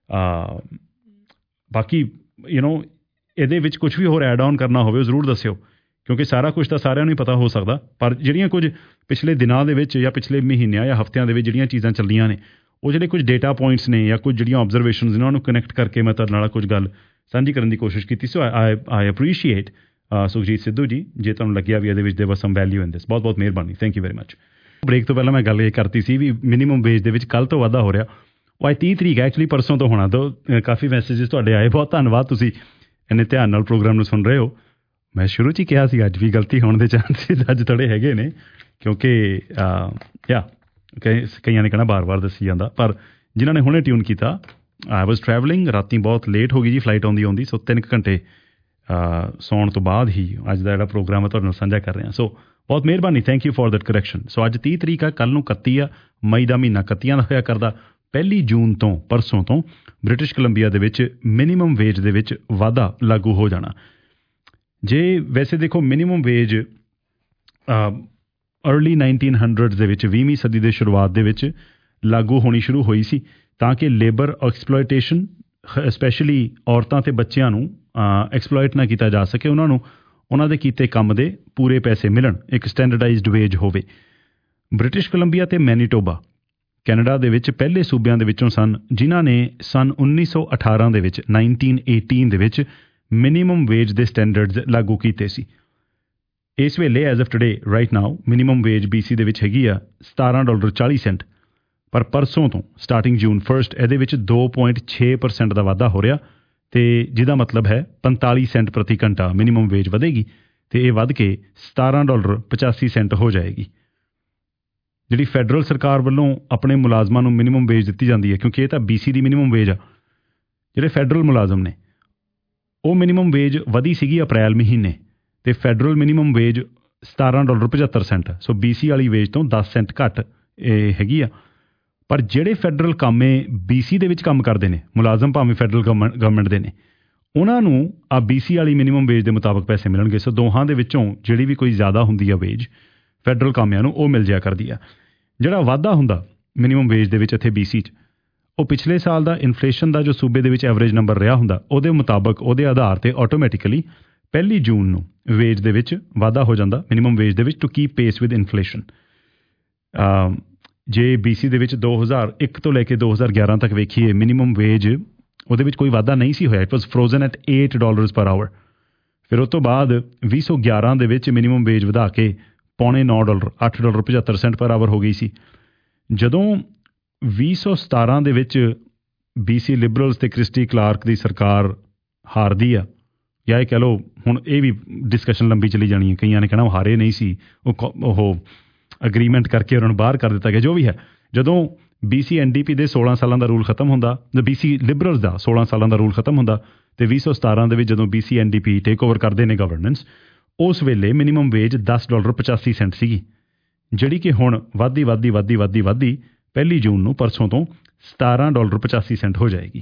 ਬਾਕੀ ਯੂ ਨੋ ਇਹਦੇ ਵਿੱਚ ਕੁਛ ਵੀ ਹੋਰ ਐਡ ਆਨ ਕਰਨਾ ਹੋਵੇ ਉਹ ਜ਼ਰੂਰ ਦੱਸਿਓ, ਕਿਉਂਕਿ ਸਾਰਾ ਕੁਛ ਤਾਂ ਸਾਰਿਆਂ ਨੂੰ ਹੀ ਪਤਾ ਹੋ ਸਕਦਾ, ਪਰ ਜਿਹੜੀਆਂ ਕੁਝ ਪਿਛਲੇ ਦਿਨਾਂ ਦੇ ਵਿੱਚ ਜਾਂ ਪਿਛਲੇ ਮਹੀਨਿਆਂ ਜਾਂ ਹਫ਼ਤਿਆਂ ਦੇ ਵਿੱਚ ਜਿਹੜੀਆਂ ਚੀਜ਼ਾਂ ਚੱਲੀਆਂ ਨੇ, ਉਹ ਜਿਹੜੇ ਕੁਝ ਡੇਟਾ ਪੁਆਇੰਟਸ ਨੇ ਜਾਂ ਕੁਝ ਜਿਹੜੀਆਂ ਆਬਜ਼ਰਵੇਸ਼ਨਸ ਨੇ ਉਹਨਾਂ ਨੂੰ ਕਨੈਕਟ ਕਰਕੇ ਮੈਂ ਤੁਹਾਡੇ ਨਾਲ ਕੁਝ ਗੱਲ ਸਾਂਝੀ ਕਰਨ ਦੀ ਕੋਸ਼ਿਸ਼ ਕੀਤੀ। So I I appreciate Sukhjit Sidhu ji, ਜੇ ਤੁਹਾਨੂੰ ਲੱਗਿਆ ਵੀ ਇਹਦੇ ਵਿੱਚ ਦੇयर ਵਾਸ ਸਮ ਵੈਲਿਊ ਇਨ ਦਿਸ। ਬਹੁਤ ਬਹੁਤ ਮਿਹਰਬਾਨੀ, thank you very much. Break ਤੋਂ ਪਹਿਲਾਂ ਮੈਂ ਗੱਲ ਇਹ ਕਰਤੀ ਸੀ ਵੀ ਮਿਨੀਮਮ ਵੇਜ ਦੇ ਵਿੱਚ ਕੱਲ੍ਹ ਤੋਂ ਵਾਧਾ ਹੋ ਰਿਹਾ। ਉਹ ਅੱਜ ਤੀਹ ਤਰੀਕ ਐਕਚੁਅਲੀ ਪਰਸੋਂ ਤੋਂ ਹੋਣਾ। ਤੋਂ ਕਾਫੀ ਮੈਸੇजेस ਤੁਹਾਡੇ ਆਏ, ਬਹੁਤ ਧੰਨਵਾਦ, ਤੁਸੀਂ ਇੰਨੇ ਧਿਆਨ ਨਾਲ ਪ੍ਰੋਗਰਾਮ ਨੂੰ ਸੁਣ ਰਹੇ ਹੋ। ਮੈਂ ਸ਼ੁਰੂ 'ਚ ਹੀ ਕਿਹਾ ਸੀ ਅੱਜ ਵੀ ਗਲਤੀ ਹੋਣ ਦੇ ਚਾਂਸਿਸ ਅੱਜ ਥੋੜ੍ਹੇ ਹੈਗੇ ਨੇ, ਕਿਉਂਕਿ ਯਾ ਕਈਆਂ ਨੇ ਕਹਿਣਾ ਬਾਰ ਬਾਰ ਦੱਸੀ ਜਾਂਦਾ, ਪਰ ਜਿਨ੍ਹਾਂ ਨੇ ਹੁਣੇ ਟਿਊਨ ਕੀਤਾ, ਆਈ ਵਾਜ਼ ਟਰੈਵਲਿੰਗ, ਰਾਤੀ ਬਹੁਤ ਲੇਟ ਹੋ ਗਈ ਜੀ ਫਲਾਈਟ ਆਉਂਦੀ ਆਉਂਦੀ, ਸੋ ਤਿੰਨ ਕੁ ਘੰਟੇ ਸੌਣ ਤੋਂ ਬਾਅਦ ਹੀ ਅੱਜ ਦਾ ਜਿਹੜਾ ਪ੍ਰੋਗਰਾਮ ਹੈ ਤੁਹਾਡੇ ਨਾਲ ਸਾਂਝਾ ਕਰ ਰਿਹਾ। ਸੋ ਬਹੁਤ ਮਿਹਰਬਾਨੀ, thank you for that correction. So ਅੱਜ ਤੀਹ ਤਰੀਕ ਆ, ਕੱਲ੍ਹ ਨੂੰ ਇਕੱਤੀ ਆ, ਮਈ ਦਾ ਮਹੀਨਾ ਇਕੱਤੀਆਂ ਦਾ ਹੋਇਆ ਕਰਦਾ। ਪਹਿਲੀ ਜੂਨ ਤੋਂ ਪਰਸੋਂ ਤੋਂ ਬ੍ਰਿਟਿਸ਼ ਕੋਲੰਬੀਆ ਦੇ ਵਿੱਚ ਮਿਨੀਮਮ ਵੇਜ ਦੇ ਵਿੱਚ ਵਾਧਾ ਲਾਗੂ ਹੋ ਜਾਣਾ। ਜੇ ਵੈਸੇ ਦੇਖੋ minimum wage early nineteen hundreds ਦੇ ਵਿੱਚ, ਵੀਹਵੀਂ ਸਦੀ ਦੇ ਸ਼ੁਰੂਆਤ ਦੇ ਵਿੱਚ ਲਾਗੂ ਹੋਣੀ ਸ਼ੁਰੂ ਹੋਈ ਸੀ, ਤਾਂ ਕਿ ਲੇਬਰ ਐਕਸਪਲੋਇਟੇਸ਼ਨ, ਸਪੈਸ਼ਲੀ ਔਰਤਾਂ ਅਤੇ ਬੱਚਿਆਂ ਨੂੰ ਐਕਸਪਲੋਇਟ ਨਾ ਕੀਤਾ ਜਾ ਸਕੇ, ਉਹਨਾਂ ਨੂੰ ਉਹਨਾਂ ਦੇ ਕੀਤੇ ਕੰਮ ਦੇ ਪੂਰੇ ਪੈਸੇ ਮਿਲਣ, ਇੱਕ ਸਟੈਂਡਰਡਾਈਜ਼ਡ ਵੇਜ ਹੋਵੇ। ਬ੍ਰਿਟਿਸ਼ ਕੋਲੰਬੀਆ ਅਤੇ ਮੈਨੀਟੋਬਾ ਕੈਨੇਡਾ ਦੇ ਵਿੱਚ ਪਹਿਲੇ ਸੂਬਿਆਂ ਦੇ ਵਿੱਚੋਂ ਸਨ ਜਿਨ੍ਹਾਂ ਨੇ ਸੰਨ ਉੱਨੀ ਸੌ ਅਠਾਰਾਂ ਦੇ ਵਿੱਚ ਨਾਈਨਟੀਨ ਏਟੀਨ ਦੇ ਵਿੱਚ ਮਿਨੀਮਮ ਵੇਜ ਦੇ ਸਟੈਂਡਰਡਸ ਲਾਗੂ ਕੀਤੇ ਸੀ। ਇਸ ਵੇਲੇ as of today right now minimum wage B C ਦੇ ਵਿੱਚ ਹੈਗੀ ਆ ਸਤਾਰਾਂ ਡਾਲਰ ਚਾਲੀ ਸੈਂਟ, ਪਰ ਪਰਸੋਂ ਤੋਂ ਸਟਾਰਟਿੰਗ ਜੂਨ ਫਸਟ ਇਹਦੇ ਵਿੱਚ ਦੋ ਪੁਆਇੰਟ ਛੇ ਪਰਸੈਂਟ ਦਾ ਵਾਧਾ ਹੋ ਰਿਹਾ, ਅਤੇ ਜਿਹਦਾ ਮਤਲਬ ਹੈ ਪੰਤਾਲੀ ਸੈਂਟ ਪ੍ਰਤੀ ਘੰਟਾ ਮਿਨੀਮਮ ਵੇਜ ਵਧੇਗੀ, ਅਤੇ ਇਹ ਵੱਧ ਕੇ ਸਤਾਰਾਂ ਡਾਲਰ ਪਚਾਸੀ ਸੈਂਟ ਹੋ ਜਾਏਗੀ। ਜਿਹੜੀ ਫੈਡਰਲ ਸਰਕਾਰ ਵੱਲੋਂ ਆਪਣੇ ਮੁਲਾਜ਼ਮਾਂ ਨੂੰ ਮਿਨੀਮਮ ਵੇਜ ਦਿੱਤੀ ਜਾਂਦੀ ਹੈ, ਕਿਉਂਕਿ ਇਹ ਤਾਂ ਬੀ ਸੀ ਦੀ ਮਿਨੀਮਮ ਵੇਜ ਆ, ਜਿਹੜੇ ਫੈਡਰਲ ਮੁਲਾਜ਼ਮ ਨੇ ਉਹ ਮਿਨੀਮਮ ਵੇਜ ਵਧੀ ਸੀਗੀ ਅਪ੍ਰੈਲ ਮਹੀਨੇ, ਅਤੇ ਫੈਡਰਲ ਮਿਨੀਮਮ ਵੇਜ ਸਤਾਰਾਂ ਡਾਲਰ ਪਝੱਤਰ ਸੈਂਟ, ਸੋ ਬੀ ਸੀ ਵਾਲੀ ਵੇਜ ਤੋਂ ਦਸ ਸੈਂਟ ਘੱਟ ਇਹ ਹੈਗੀ ਆ। ਪਰ ਜਿਹੜੇ ਫੈਡਰਲ ਕਾਮੇ ਬੀ ਸੀ ਦੇ ਵਿੱਚ ਕੰਮ ਕਰਦੇ ਨੇ, ਮੁਲਾਜ਼ਮ ਭਾਵੇਂ ਫੈਡਰਲ ਗਵਰਨਮੈਂਟ ਗਵਰਨਮੈਂਟ ਦੇ ਨੇ, ਉਹਨਾਂ ਨੂੰ ਆ ਬੀ ਸੀ ਵਾਲੀ ਮਿਨੀਮਮ ਵੇਜ ਦੇ ਮੁਤਾਬਕ ਪੈਸੇ ਮਿਲਣਗੇ। ਸੋ ਦੋਹਾਂ ਦੇ ਵਿੱਚੋਂ ਜਿਹੜੀ ਵੀ ਕੋਈ ਜ਼ਿਆਦਾ ਹੁੰਦੀ ਆ ਵੇਜ ਫੈਡਰਲ ਕਾਮਿਆਂ ਨੂੰ, ਉਹ ਮਿਲ ਜਾਇਆ ਕਰਦੀ ਆ। ਜਿਹੜਾ ਵਾਧਾ ਹੁੰਦਾ ਮਿਨੀਮਮ ਵੇਜ ਦੇ ਵਿੱਚ ਇੱਥੇ ਬੀ ਸੀ 'ਚ, ਉਹ ਪਿਛਲੇ ਸਾਲ ਦਾ ਇਨਫਲੇਸ਼ਨ ਦਾ ਜੋ ਸੂਬੇ ਦੇ ਵਿੱਚ ਐਵਰੇਜ ਨੰਬਰ ਰਿਹਾ ਹੁੰਦਾ, ਉਹਦੇ ਮੁਤਾਬਕ, ਉਹਦੇ ਆਧਾਰ 'ਤੇ ਆਟੋਮੈਟਿਕਲੀ ਪਹਿਲੀ ਜੂਨ ਨੂੰ ਵੇਜ ਦੇ ਵਿੱਚ ਵਾਧਾ ਹੋ ਜਾਂਦਾ, ਮਿਨੀਮਮ ਵੇਜ ਦੇ ਵਿੱਚ, to keep pace with inflation. ਜੇ ਬੀ ਸੀ ਦੇ ਵਿੱਚ ਦੋ ਹਜ਼ਾਰ ਇੱਕ ਤੋਂ ਲੈ ਕੇ ਦੋ ਹਜ਼ਾਰ ਗਿਆਰਾਂ ਤੱਕ ਵੇਖੀਏ, ਮਿਨੀਮਮ ਵੇਜ ਉਹਦੇ ਵਿੱਚ ਕੋਈ ਵਾਧਾ ਨਹੀਂ ਸੀ ਹੋਇਆ, it was frozen at eight dollars per hour. ਫਿਰ ਉਸ ਤੋਂ ਬਾਅਦ ਵੀਹ ਸੌ ਗਿਆਰਾਂ ਦੇ ਵਿੱਚ ਮਿਨੀਮਮ ਵੇਜ ਵਧਾ ਕੇ ਪੌਣੇ ਨੌ ਡਾਲਰ, ਅੱਠ ਡਾਲਰ ਪਝੱਤਰ ਸੈਂਟ ਪਰ ਆਵਰ ਹੋ ਗਈ ਸੀ। ਜਦੋਂ ਵੀਹ ਸੌ ਸਤਾਰਾਂ ਦੇ ਵਿੱਚ ਬੀ ਸੀ ਲਿਬਰਲਸ ਅਤੇ ਕ੍ਰਿਸਟੀ ਕਲਾਰਕ ਦੀ ਸਰਕਾਰ ਹਾਰਦੀ ਆ, ਜਾਂ ਇਹ ਕਹਿ ਲਓ, ਹੁਣ ਇਹ ਵੀ ਡਿਸਕਸ਼ਨ ਲੰਬੀ ਚਲੀ ਜਾਣੀ ਹੈ, ਕਈਆਂ ਨੇ ਕਹਿਣਾ ਉਹ ਹਾਰੇ ਨਹੀਂ ਸੀ, ਉਹ ਉਹ ਅਗਰੀਮੈਂਟ ਕਰਕੇ ਉਹਨਾਂ ਨੂੰ ਬਾਹਰ ਕਰ ਦਿੱਤਾ ਗਿਆ, ਜੋ ਵੀ ਹੈ। ਜਦੋਂ ਬੀ ਸੀ ਐਨ ਡੀ ਪੀ ਦੇ ਸੋਲਾਂ ਸਾਲਾਂ ਦਾ ਰੂਲ ਖਤਮ ਹੁੰਦਾ, ਬੀ ਸੀ ਲਿਬਰਲਸ ਦਾ ਸੋਲਾਂ ਸਾਲਾਂ ਦਾ ਰੂਲ ਖਤਮ ਹੁੰਦਾ, ਅਤੇ ਵੀਹ ਸੌ ਸਤਾਰਾਂ ਦੇ ਵਿੱਚ ਜਦੋਂ B C N D P take over ਕਰਦੇ ਨੇ ਗਵਰਨੈਂਸ, ਉਸ ਵੇਲੇ ਮਿਨੀਮਮ ਵੇਜ ਦਸ ਡਾਲਰ ਪਚਾਸੀ ਸੈਂਟ ਸੀਗੀ, ਜਿਹੜੀ ਕਿ ਹੁਣ ਵੱਧਦੀ ਵੱਧਦੀ ਵੱਧਦੀ ਵੱਧਦੀ ਵੱਧਦੀ ਪਹਿਲੀ ਜੂਨ ਨੂੰ ਪਰਸੋਂ ਤੋਂ ਸਤਾਰਾਂ ਡਾਲਰ ਪਚਾਸੀ ਸੈਂਟ ਹੋ ਜਾਏਗੀ।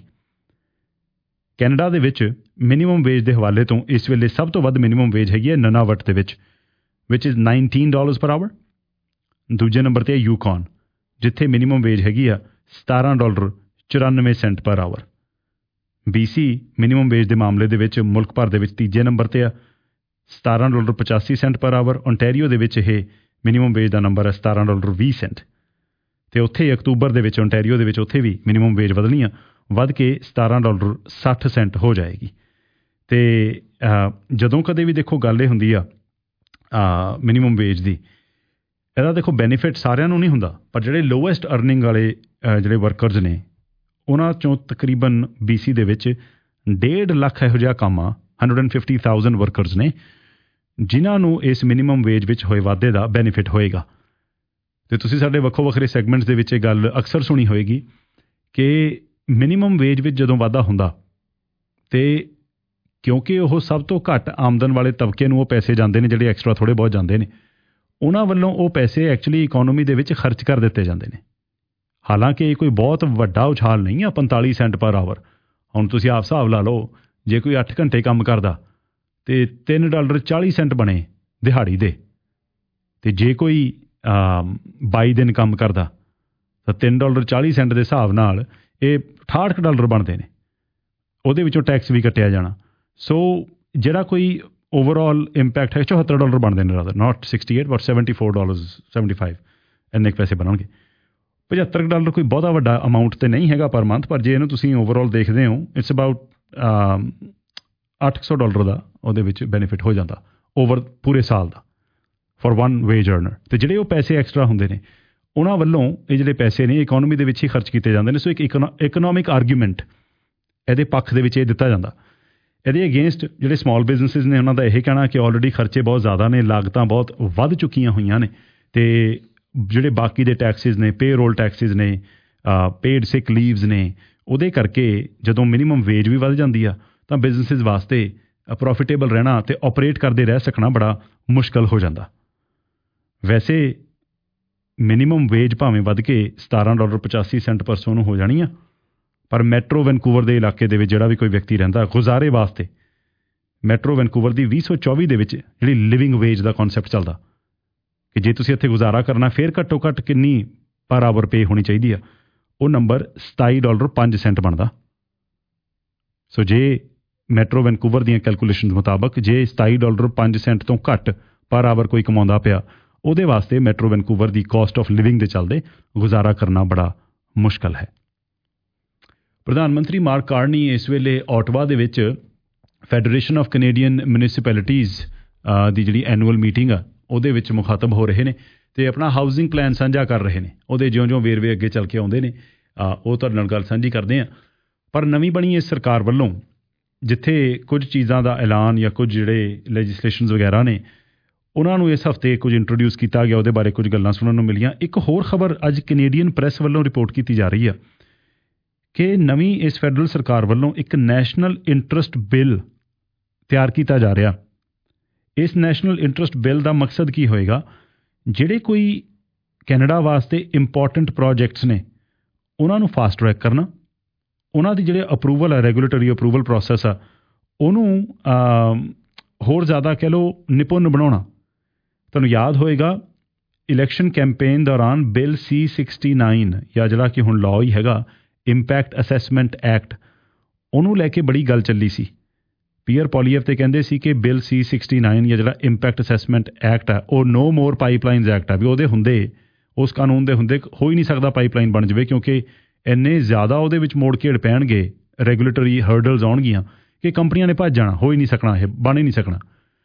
ਕੈਨੇਡਾ ਦੇ ਵਿੱਚ ਮਿਨੀਮਮ ਵੇਜ ਦੇ ਹਵਾਲੇ ਤੋਂ ਇਸ ਵੇਲੇ ਸਭ ਤੋਂ ਵੱਧ ਮਿਨੀਮਮ ਵੇਜ ਹੈਗੀ ਹੈ ਨਨਾਵਟ ਦੇ ਵਿੱਚ, which is nineteen dollars per hour. ਦੂਜੇ ਨੰਬਰ 'ਤੇ ਹੈ ਯੂਕੌਨ, ਜਿੱਥੇ ਮਿਨੀਮਮ ਵੇਜ ਹੈਗੀ ਆ ਸਤਾਰਾਂ ਡਾਲਰ ਚੁਰਾਨਵੇਂ cent per hour. B C minimum wage ਦੇ ਮਾਮਲੇ ਦੇ ਵਿੱਚ ਮੁਲਕ ਭਰ ਦੇ ਵਿੱਚ ਤੀਜੇ ਨੰਬਰ 'ਤੇ ਆ, ਸਤਾਰਾਂ ਡਾਲਰ ਪਚਾਸੀ ਸੈਂਟ ਪਰ ਆਵਰ। ਓਨਟਾਰੀਓ ਦੇ ਵਿੱਚ ਇਹ ਮਿਨੀਮਮ ਵੇਜ ਦਾ ਨੰਬਰ ਹੈ ਸਤਾਰਾਂ ਡਾਲਰ ਵੀਹ ਸੈਂਟ, ਅਤੇ ਉੱਥੇ ਅਕਤੂਬਰ ਦੇ ਵਿੱਚ ਓਨਟਾਰੀਓ ਦੇ ਵਿੱਚ ਉੱਥੇ ਵੀ ਮਿਨੀਮਮ ਵੇਜ ਵਧਣੀ ਆ, ਵੱਧ ਕੇ ਸਤਾਰਾਂ ਡਾਲਰ ਸੱਠ ਸੈਂਟ ਹੋ ਜਾਏਗੀ। ਅਤੇ ਜਦੋਂ ਕਦੇ ਵੀ ਦੇਖੋ ਗੱਲ ਇਹ ਹੁੰਦੀ ਆ ਮਿਨੀਮਮ ਵੇਜ ਦੀ, ਇਹਦਾ ਦੇਖੋ ਬੈਨੀਫਿਟ ਸਾਰਿਆਂ ਨੂੰ ਨਹੀਂ ਹੁੰਦਾ, ਪਰ ਜਿਹੜੇ ਲੋਐਸਟ ਅਰਨਿੰਗ ਵਾਲੇ ਜਿਹੜੇ ਵਰਕਰਜ਼ ਨੇ, ਉਹਨਾਂ 'ਚੋਂ ਤਕਰੀਬਨ ਬੀ ਸੀ ਦੇ ਵਿੱਚ ਡੇਢ ਲੱਖ ਇਹੋ ਜਿਹਾ ਕੰਮ ਆ, hundred and fifty thousand workers ਨੇ, ਜਿਨ੍ਹਾਂ ਨੂੰ ਇਸ ਮਿਨੀਮਮ ਵੇਜ ਵਿੱਚ ਹੋਏ ਵਾਧੇ ਦਾ ਬੈਨੀਫਿਟ ਹੋਏਗਾ। ਅਤੇ ਤੁਸੀਂ ਸਾਡੇ ਵੱਖੋ ਵੱਖਰੇ ਸੈਗਮੈਂਟਸ ਦੇ ਵਿੱਚ ਇਹ ਗੱਲ ਅਕਸਰ ਸੁਣੀ ਹੋਏਗੀ ਕਿ ਮਿਨੀਮਮ ਵੇਜ ਵਿੱਚ ਜਦੋਂ ਵਾਧਾ ਹੁੰਦਾ, ਅਤੇ ਕਿਉਂਕਿ ਉਹ ਸਭ ਤੋਂ ਘੱਟ ਆਮਦਨ ਵਾਲੇ ਤਬਕੇ ਨੂੰ ਉਹ ਪੈਸੇ ਜਾਂਦੇ ਨੇ, ਜਿਹੜੇ ਐਕਸਟਰਾ ਥੋੜ੍ਹੇ ਬਹੁਤ ਜਾਂਦੇ ਨੇ, ਉਹਨਾਂ ਵੱਲੋਂ ਉਹ ਪੈਸੇ ਐਕਚੁਅਲੀ ਇਕੋਨਮੀ ਦੇ ਵਿੱਚ ਖਰਚ ਕਰ ਦਿੱਤੇ ਜਾਂਦੇ ਨੇ। ਹਾਲਾਂਕਿ ਇਹ ਕੋਈ ਬਹੁਤ ਵੱਡਾ ਉਛਾਲ ਨਹੀਂ ਆ, ਪੰਤਾਲੀ ਸੈਂਟ ਪਰ ਆਵਰ। ਹੁਣ ਤੁਸੀਂ ਆਪ ਹਿਸਾਬ ਲਾ ਲਓ, ਜੇ ਕੋਈ ਅੱਠ ਘੰਟੇ ਕੰਮ ਕਰਦਾ ਅਤੇ ਤਿੰਨ ਡਾਲਰ ਚਾਲੀ ਸੈਂਟ ਬਣੇ ਦਿਹਾੜੀ ਦੇ, ਅਤੇ ਜੇ ਕੋਈ ਬਾਈ ਦਿਨ ਕੰਮ ਕਰਦਾ ਤਾਂ ਤਿੰਨ ਡਾਲਰ ਚਾਲੀ ਸੈਂਟ ਦੇ ਹਿਸਾਬ ਨਾਲ ਇਹ ਅਠਾਹਠ ਡਾਲਰ ਬਣਦੇ ਨੇ, ਉਹਦੇ ਵਿੱਚੋਂ ਟੈਕਸ ਵੀ ਕੱਟਿਆ ਜਾਣਾ। ਸੋ ਜਿਹੜਾ ਕੋਈ ਓਵਰਆਲ ਇੰਪੈਕਟ ਹੈ ਚੌਹੱਤਰ ਡਾਲਰ ਬਣਦੇ ਨੇ, rather not sixty eight but seventy four dollars seventy five, ਇੰਨੇ ਕੁ ਪੈਸੇ ਬਣਨਗੇ। ਪਝੱਤਰ ਡਾਲਰ ਕੋਈ ਬਹੁਤਾ ਵੱਡਾ ਅਮਾਊਂਟ ਤਾਂ ਨਹੀਂ ਹੈਗਾ ਪਰ ਮੰਥ, ਪਰ ਜੇ ਇਹਨੂੰ ਤੁਸੀਂ ਓਵਰਆਲ ਦੇਖਦੇ ਹੋ, ਇਟਸ ਅਬਾਊਟ ਅੱਠ ਸੌ ਡਾਲਰ ਦਾ ਉਹਦੇ ਵਿੱਚ ਬੈਨੀਫਿਟ ਹੋ ਜਾਂਦਾ ਓਵਰ ਪੂਰੇ ਸਾਲ ਦਾ ਫॉर ਵਨ ਵੇਜ ਅਰਨਰ। ਅਤੇ ਜਿਹੜੇ ਉਹ ਪੈਸੇ ਐਕਸਟਰਾ ਹੁੰਦੇ ਨੇ ਉਹਨਾਂ ਵੱਲੋਂ ਇਹ ਜਿਹੜੇ ਪੈਸੇ ਨੇ ਇਕੋਨਮੀ ਦੇ ਵਿੱਚ ਹੀ ਖਰਚ ਕੀਤੇ ਜਾਂਦੇ ਨੇ। ਸੋ ਇੱਕ ਇਕਨੋ ਇਕਨੋਮਿਕ ਆਰਗੂਮੈਂਟ ਇਹਦੇ ਪੱਖ ਦੇ ਵਿੱਚ ਇਹ ਦਿੱਤਾ ਜਾਂਦਾ। ਇਹਦੇ ਅਗੇਂਸਟ ਜਿਹੜੇ ਸਮਾਲ ਬਿਜ਼ਨਸਿਸ ਨੇ ਉਹਨਾਂ ਦਾ ਇਹ ਕਹਿਣਾ ਕਿ ਆਲਰੇਡੀ ਖਰਚੇ ਬਹੁਤ ਜ਼ਿਆਦਾ ਨੇ, ਲਾਗਤਾਂ ਬਹੁਤ ਵੱਧ ਚੁੱਕੀਆਂ ਹੋਈਆਂ ਨੇ ਅਤੇ ਜਿਹੜੇ ਬਾਕੀ ਦੇ ਟੈਕਸਿਸ ਨੇ, ਪੇ ਰੋਲ ਟੈਕਸਿਸ ਨੇ, ਪੇਡ ਸਿਕ ਲੀਵਸ ਨੇ, ਉਹਦੇ ਕਰਕੇ ਜਦੋਂ ਮਿਨੀਮਮ ਵੇਜ ਵੀ ਵੱਧ ਜਾਂਦੀ ਆ ਤਾਂ ਬਿਜ਼ਨਸਿਸ ਵਾਸਤੇ ਪ੍ਰੋਫਿਟੇਬਲ ਰਹਿਣਾ ਅਤੇ ਆਪਰੇਟ ਕਰਦੇ ਰਹਿ ਸਕਣਾ ਬੜਾ ਮੁਸ਼ਕਲ ਹੋ ਜਾਂਦਾ। ਵੈਸੇ ਮਿਨੀਮਮ ਵੇਜ ਭਾਵੇਂ ਵੱਧ ਕੇ ਸਤਾਰਾਂ ਡਾਲਰ ਪਚਾਸੀ ਸੈਂਟ ਪਰਸੋਂ ਨੂੰ ਹੋ ਜਾਣੀ ਆ, ਪਰ ਮੈਟਰੋ ਵੈਨਕੂਵਰ ਦੇ ਇਲਾਕੇ ਦੇ ਵਿੱਚ ਜਿਹੜਾ ਵੀ ਕੋਈ ਵਿਅਕਤੀ ਰਹਿੰਦਾ ਗੁਜ਼ਾਰੇ ਵਾਸਤੇ ਮੈਟਰੋ ਵੈਨਕੂਵਰ ਦੀ ਵੀਹ ਸੌ ਚੌਵੀ ਦੇ ਵਿੱਚ ਜਿਹੜੀ ਲਿਵਿੰਗ ਵੇਜ ਦਾ ਕਨਸੈਪਟ ਚੱਲਦਾ ਕਿ ਜੇ ਤੁਸੀਂ ਇੱਥੇ ਗੁਜ਼ਾਰਾ ਕਰਨਾ ਫਿਰ ਘੱਟੋ ਘੱਟ ਕਿੰਨੀ ਪਰ ਆਵਰ ਪੇ ਹੋਣੀ ਚਾਹੀਦੀ ਆ, ਉਹ ਨੰਬਰ ਸਤਾਈ ਡਾਲਰ ਪੰਜ ਸੈਂਟ ਬਣਦਾ। ਸੋ ਜੇ ਮੈਟਰੋ ਵੈਨਕੂਵਰ ਦੀਆਂ ਕੈਲਕੂਲੇਸ਼ਨ ਮੁਤਾਬਕ ਜੇ ਸਤਾਈ ਡਾਲਰ ਪੰਜ ਸੈਂਟ ਤੋਂ ਘੱਟ ਪਰ ਆਵਰ ਕੋਈ ਕਮਾਉਂਦਾ ਪਿਆ, ਉਹਦੇ ਵਾਸਤੇ ਮੈਟਰੋ ਵੈਨਕੂਵਰ ਦੀ ਕਾਸਟ ਆਫ ਲਿਵਿੰਗ ਦੇ ਚੱਲਦੇ ਗੁਜ਼ਾਰਾ ਕਰਨਾ ਬੜਾ ਮੁਸ਼ਕਲ ਹੈ। ਪ੍ਰਧਾਨ ਮੰਤਰੀ ਮਾਰਕ ਕਾਰਨੀ ਇਸ ਵੇਲੇ ਓਟਵਾ ਦੇ ਵਿੱਚ ਫੈਡਰੇਸ਼ਨ ਆਫ ਕੈਨੇਡੀਅਨ ਮਿਊਨਿਸਪੈਲਿਟੀਜ਼ ਦੀ ਜਿਹੜੀ ਐਨੂਅਲ ਮੀਟਿੰਗ ਆ ਉਹਦੇ ਵਿੱਚ ਮੁਖਾਤਬ ਹੋ ਰਹੇ ਨੇ ਅਤੇ ਆਪਣਾ ਹਾਊਸਿੰਗ ਪਲਾਨ ਸਾਂਝਾ ਕਰ ਰਹੇ ਨੇ। ਉਹਦੇ ਜਿਉਂ-ਜਿਉਂ ਵੇਰਵੇ ਅੱਗੇ ਚੱਲ ਕੇ ਆਉਂਦੇ ਨੇ ਉਹ ਤੁਹਾਡੇ ਨਾਲ ਗੱਲ ਸਾਂਝੀ ਕਰਦੇ ਹਾਂ। ਪਰ ਨਵੀਂ ਬਣੀ ਇਸ ਸਰਕਾਰ ਵੱਲੋਂ ਜਿੱਥੇ ਕੁਝ ਚੀਜ਼ਾਂ ਦਾ ਐਲਾਨ ਜਾਂ ਕੁਝ ਜਿਹੜੇ ਲੈਜਿਸਲੇਸ਼ਨਸ ਵਗੈਰਾ ਨੇ ਉਹਨਾਂ ਨੂੰ ਇਸ ਹਫ਼ਤੇ ਕੁਝ ਇੰਟਰੋਡਿਊਸ ਕੀਤਾ ਗਿਆ, ਉਹਦੇ ਬਾਰੇ ਕੁਝ ਗੱਲਾਂ ਸੁਣਨ ਨੂੰ ਮਿਲੀਆਂ। ਇੱਕ ਹੋਰ ਖਬਰ ਅੱਜ ਕੈਨੇਡੀਅਨ ਪ੍ਰੈਸ ਵੱਲੋਂ ਰਿਪੋਰਟ ਕੀਤੀ ਜਾ ਰਹੀ ਆ ਕਿ ਨਵੀਂ ਇਸ ਫੈਡਰਲ ਸਰਕਾਰ ਵੱਲੋਂ ਇੱਕ ਨੈਸ਼ਨਲ ਇੰਟਰਸਟ ਬਿੱਲ ਤਿਆਰ ਕੀਤਾ ਜਾ ਰਿਹਾ। ਇਸ ਨੈਸ਼ਨਲ ਇੰਟਰਸਟ ਬਿੱਲ ਦਾ ਮਕਸਦ ਕੀ ਹੋਏਗਾ? ਜਿਹੜੇ ਕੋਈ ਕੈਨੇਡਾ ਵਾਸਤੇ ਇੰਪੋਰਟੈਂਟ ਪ੍ਰੋਜੈਕਟਸ ਨੇ ਉਹਨਾਂ ਨੂੰ ਫਾਸਟ ਟਰੈਕ ਕਰਨਾ, ਉਹਨਾਂ ਦੀ ਜਿਹੜੇ ਅਪਰੂਵਲ ਹੈ ਰੈਗੂਲੇਟਰੀ ਅਪਰੂਵਲ ਪ੍ਰੋਸੈਸ ਆ ਉਹਨੂੰ ਹੋਰ ਜ਼ਿਆਦਾ ਕਹਿ ਲਓ ਨਿਪੁੰਨ ਬਣਾਉਣਾ। ਤੁਹਾਨੂੰ ਯਾਦ ਹੋਏਗਾ ਇਲੈਕਸ਼ਨ ਕੈਂਪੇਨ ਦੌਰਾਨ ਬਿੱਲ ਸੀ ਸਿਕਸਟੀ ਨਾਈਨ ਜਾਂ ਜਿਹੜਾ ਕਿ ਹੁਣ ਲਾਅ ਹੀ ਹੈਗਾ ਇੰਪੈਕਟ ਅਸੈਸਮੈਂਟ ਐਕਟ, ਉਹਨੂੰ ਲੈ ਕੇ ਬੜੀ ਗੱਲ ਚੱਲੀ ਸੀ। ਪੀਅਰ ਪੋਲੀਅਰ ਤੇ ਕਹਿੰਦੇ ਸੀ ਕਿ ਬਿੱਲ ਸੀ ਸਿਕਸਟੀ ਨਾਈਨ ਜਾਂ ਜਿਹੜਾ ਇੰਪੈਕਟ ਅਸੈਸਮੈਂਟ ਐਕਟ ਆ ਉਹ ਨੋ ਮੋਰ ਪਾਈਪਲਾਈਨਜ਼ ਐਕਟ ਆ, ਵੀ ਉਹਦੇ ਹੁੰਦੇ ਉਸ ਕਾਨੂੰਨ ਦੇ ਹੁੰਦੇ ਹੋ ਹੀ ਨਹੀਂ ਸਕਦਾ ਪਾਈਪਲਾਈਨ ਬਣ ਜਾਵੇ ਕਿਉਂਕਿ ਇੰਨੇ ਜ਼ਿਆਦਾ ਉਹਦੇ ਵਿੱਚ ਮੋੜ ਘੇੜ ਪੈਣਗੇ, ਰੈਗੂਲੇਟਰੀ ਹਰਡਲਸ ਆਉਣਗੀਆਂ ਕਿ ਕੰਪਨੀਆਂ ਨੇ ਭੱਜ ਜਾਣਾ, ਹੋ ਹੀ ਨਹੀਂ ਸਕਣਾ, ਇਹ ਬਣ ਹੀ ਨਹੀਂ ਸਕਣਾ।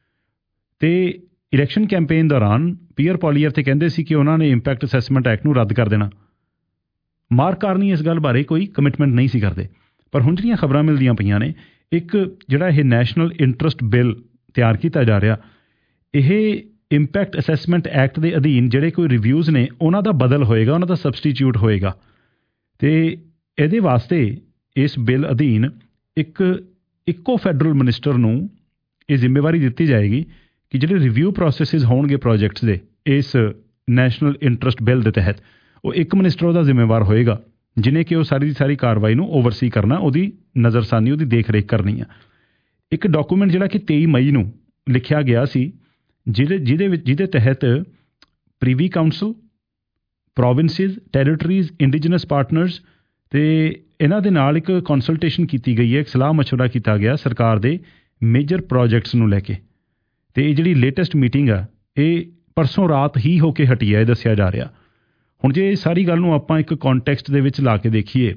ਅਤੇ ਇਲੈਕਸ਼ਨ ਕੈਂਪੇਨ ਦੌਰਾਨ ਪੀਅਰ ਪੋਲੀਅਰ ਤੇ ਕਹਿੰਦੇ ਸੀ ਕਿ ਉਹਨਾਂ ਨੇ ਇੰਪੈਕਟ ਅਸੈਸਮੈਂਟ ਐਕਟ ਨੂੰ ਰੱਦ ਕਰ ਦੇਣਾ। ਮਾਰਕ ਕਾਰਨੀ ਇਸ ਗੱਲ ਬਾਰੇ ਕੋਈ ਕਮਿਟਮੈਂਟ ਨਹੀਂ ਸੀ ਕਰਦੇ, ਪਰ ਹੁਣ ਜਿਹੜੀਆਂ ਖਬਰਾਂ ਮਿਲਦੀਆਂ ਪਈਆਂ ਨੇ ਇੱਕ ਜਿਹੜਾ ਇਹ ਨੈਸ਼ਨਲ ਇੰਟਰਸਟ ਬਿੱਲ ਤਿਆਰ ਕੀਤਾ ਜਾ ਰਿਹਾ, ਇਹ ਇੰਪੈਕਟ ਅਸੈਸਮੈਂਟ ਐਕਟ ਦੇ ਅਧੀਨ ਜਿਹੜੇ ਕੋਈ ਰਿਵਿਊਜ਼ ਨੇ ਉਹਨਾਂ ਦਾ ਬਦਲ ਹੋਏਗਾ, ਉਹਨਾਂ ਦਾ ਸਬਸਟੀਚਿਊਟ ਹੋਏਗਾ। ਅਤੇ ਇਹਦੇ ਵਾਸਤੇ ਇਸ ਬਿੱਲ ਅਧੀਨ ਇੱਕ ਇੱਕੋ ਫੈਡਰਲ ਮਿਨਿਸਟਰ ਨੂੰ ਇਹ ਜ਼ਿੰਮੇਵਾਰੀ ਦਿੱਤੀ ਜਾਏਗੀ ਕਿ ਜਿਹੜੇ ਰਿਵਿਊ ਪ੍ਰੋਸੈਸਿਸ ਹੋਣਗੇ ਪ੍ਰੋਜੈਕਟਸ ਦੇ ਇਸ ਨੈਸ਼ਨਲ ਇੰਟਰਸਟ ਬਿੱਲ ਦੇ ਤਹਿਤ, ਉਹ ਇੱਕ ਮਿਨਿਸਟਰ ਉਹਦਾ ਜ਼ਿੰਮੇਵਾਰ ਹੋਏਗਾ ਜਿਹਨੇ ਕਿ ਉਹ ਸਾਰੀ ਦੀ ਸਾਰੀ ਕਾਰਵਾਈ ਨੂੰ ਓਵਰਸੀ ਕਰਨਾ, ਉਹਦੀ ਨਜ਼ਰਸਾਨੀ, ਉਹਦੀ ਦੇਖ ਰੇਖ ਕਰਨੀ ਆ। ਇੱਕ ਡਾਕੂਮੈਂਟ ਜਿਹੜਾ ਕਿ ਤੇਈ ਮਈ ਨੂੰ ਲਿਖਿਆ ਗਿਆ ਸੀ ਜਿਹਦੇ ਜਿਹਦੇ ਵਿੱਚ ਜਿਹਦੇ ਤਹਿਤ privy council, provinces, territories, indigenous partners ਅਤੇ ਇਹਨਾਂ ਦੇ ਨਾਲ ਇੱਕ ਕੰਸਲਟੇਸ਼ਨ ਕੀਤੀ ਗਈ ਹੈ, ਇੱਕ ਸਲਾਹ ਮਸ਼ਵਰਾ ਕੀਤਾ ਗਿਆ ਸਰਕਾਰ ਦੇ ਮੇਜਰ ਪ੍ਰੋਜੈਕਟਸ ਨੂੰ ਲੈ ਕੇ। ਅਤੇ ਇਹ ਜਿਹੜੀ ਲੇਟੈਸਟ ਮੀਟਿੰਗ ਆ ਇਹ ਪਰਸੋਂ ਰਾਤ ਹੀ ਹੋ ਕੇ ਹਟੀ ਹੈ, ਇਹ ਦੱਸਿਆ ਜਾ ਰਿਹਾ। ਹੁਣ ਜੇ ਸਾਰੀ ਗੱਲ ਨੂੰ ਆਪਾਂ ਇੱਕ ਕੌਨਟੈਕਸਟ ਦੇ ਵਿੱਚ ਲਾ ਕੇ ਦੇਖੀਏ,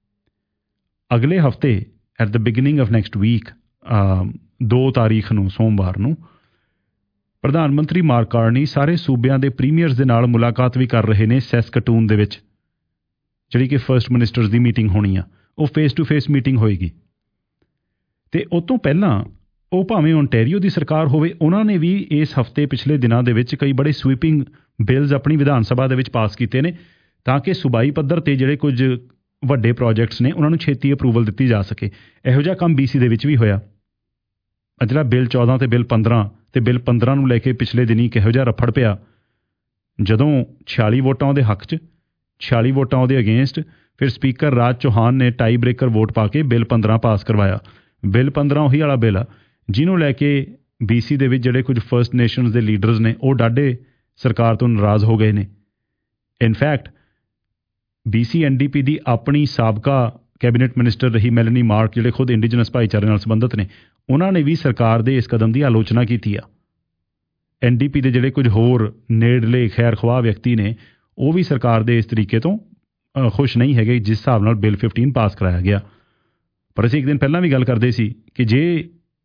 ਅਗਲੇ ਹਫ਼ਤੇ at the beginning of next week ਦੋ ਤਾਰੀਖ ਨੂੰ ਸੋਮਵਾਰ ਨੂੰ ਪ੍ਰਧਾਨ ਮੰਤਰੀ ਮਾਰਕ ਕਾਰਨੀ ਸਾਰੇ ਸੂਬਿਆਂ ਦੇ ਪ੍ਰੀਮੀਅਰਸ ਦੇ ਨਾਲ ਮੁਲਾਕਾਤ ਵੀ ਕਰ ਰਹੇ ਨੇ ਸੈਸਕਟੂਨ ਦੇ ਵਿੱਚ, ਜਿਹੜੀ ਕਿ ਫਰਸਟ ਮਿਨਿਸਟਰਸ ਦੀ ਮੀਟਿੰਗ ਹੋਣੀ ਆ, ਉਹ ਫੇਸ ਟੂ ਫੇਸ ਮੀਟਿੰਗ ਹੋਏਗੀ। ਅਤੇ ਉਹ ਤੋਂ ਪਹਿਲਾਂ ਉਹ ਭਾਵੇਂ ਓਨਟੈਰੀਓ ਦੀ ਸਰਕਾਰ ਹੋਵੇ, ਉਹਨਾਂ ਨੇ ਵੀ ਇਸ ਹਫ਼ਤੇ ਪਿਛਲੇ ਦਿਨਾਂ ਦੇ ਵਿੱਚ ਕਈ ਬੜੇ ਸਵੀਪਿੰਗ ਬਿੱਲਸ ਆਪਣੀ ਵਿਧਾਨ ਸਭਾ ਦੇ ਵਿੱਚ ਪਾਸ ਕੀਤੇ ਨੇ ਤਾਂ ਕਿ ਸੂਬਾਈ ਪੱਧਰ 'ਤੇ ਜਿਹੜੇ ਕੁਝ ਵੱਡੇ ਪ੍ਰੋਜੈਕਟਸ ਨੇ ਉਹਨਾਂ ਨੂੰ ਛੇਤੀ ਅਪਰੂਵਲ ਦਿੱਤੀ ਜਾ ਸਕੇ। ਇਹੋ ਜਿਹਾ ਕੰਮ ਬੀ ਸੀ ਦੇ ਵਿੱਚ ਵੀ ਹੋਇਆ। ਜਿਹੜਾ ਬਿੱਲ ਚੌਦਾਂ ਅਤੇ ਬਿੱਲ ਪੰਦਰਾਂ ਅਤੇ ਬਿੱਲ ਪੰਦਰਾਂ ਨੂੰ ਲੈ ਕੇ ਪਿਛਲੇ ਦਿਨੀਂ ਕਿਹੋ ਜਿਹਾ ਰਫੜ ਪਿਆ, ਜਦੋਂ ਛਿਆਲੀ ਵੋਟਾਂ ਉਹਦੇ ਹੱਕ 'ਚ, ਛਿਆਲੀ ਵੋਟਾਂ ਉਹਦੇ ਅਗੇਂਸਟ, ਫਿਰ ਸਪੀਕਰ ਰਾਜ ਚੌਹਾਨ ਨੇ ਟਾਈ ਬ੍ਰੇਕਰ ਵੋਟ ਪਾ ਕੇ ਬਿੱਲ ਪੰਦਰਾਂ ਪਾਸ ਕਰਵਾਇਆ। ਬਿੱਲ ਪੰਦਰਾਂ ਉਹੀ ਵਾਲਾ ਬਿੱਲ ਆ ਜਿਹਨੂੰ ਲੈ ਕੇ ਬੀ ਸੀ ਦੇ ਵਿੱਚ ਜਿਹੜੇ ਕੁਝ ਫਰਸਟ ਨੇਸ਼ਨਸ ਦੇ ਲੀਡਰਸ ਨੇ ਉਹ ਡਾਢੇ ਸਰਕਾਰ ਤੋਂ ਨਾਰਾਜ਼ ਹੋ ਗਏ ਨੇ। In fact B C N D P ਦੀ ਆਪਣੀ ਸਾਬਕਾ ਕੈਬਨਿਟ ਮਿਨਿਸਟਰ ਰਹੀ ਮੈਲਨੀ ਮਾਰਕ, ਜਿਹੜੇ ਖੁਦ ਇੰਡੀਜਨਸ ਭਾਈਚਾਰੇ ਨਾਲ ਸੰਬੰਧਿਤ ਨੇ, ਉਹਨਾਂ ਨੇ ਵੀ ਸਰਕਾਰ ਦੇ ਇਸ ਕਦਮ ਦੀ ਆਲੋਚਨਾ ਕੀਤੀ ਆ। ਐਨ ਡੀ ਪੀ ਦੇ ਜਿਹੜੇ ਕੁਝ ਹੋਰ ਨੇੜਲੇ ਖੈਰ ਖਵਾਹ ਵਿਅਕਤੀ ਨੇ ਉਹ ਵੀ ਸਰਕਾਰ ਦੇ ਇਸ ਤਰੀਕੇ ਤੋਂ ਖੁਸ਼ ਨਹੀਂ ਹੈਗੇ ਜਿਸ ਹਿਸਾਬ ਨਾਲ ਬਿੱਲ ਫਿਫਟੀਨ ਪਾਸ ਕਰਾਇਆ ਗਿਆ। ਪਰ ਅਸੀਂ ਇੱਕ ਦਿਨ ਪਹਿਲਾਂ ਵੀ ਗੱਲ ਕਰਦੇ ਸੀ ਕਿ ਜੇ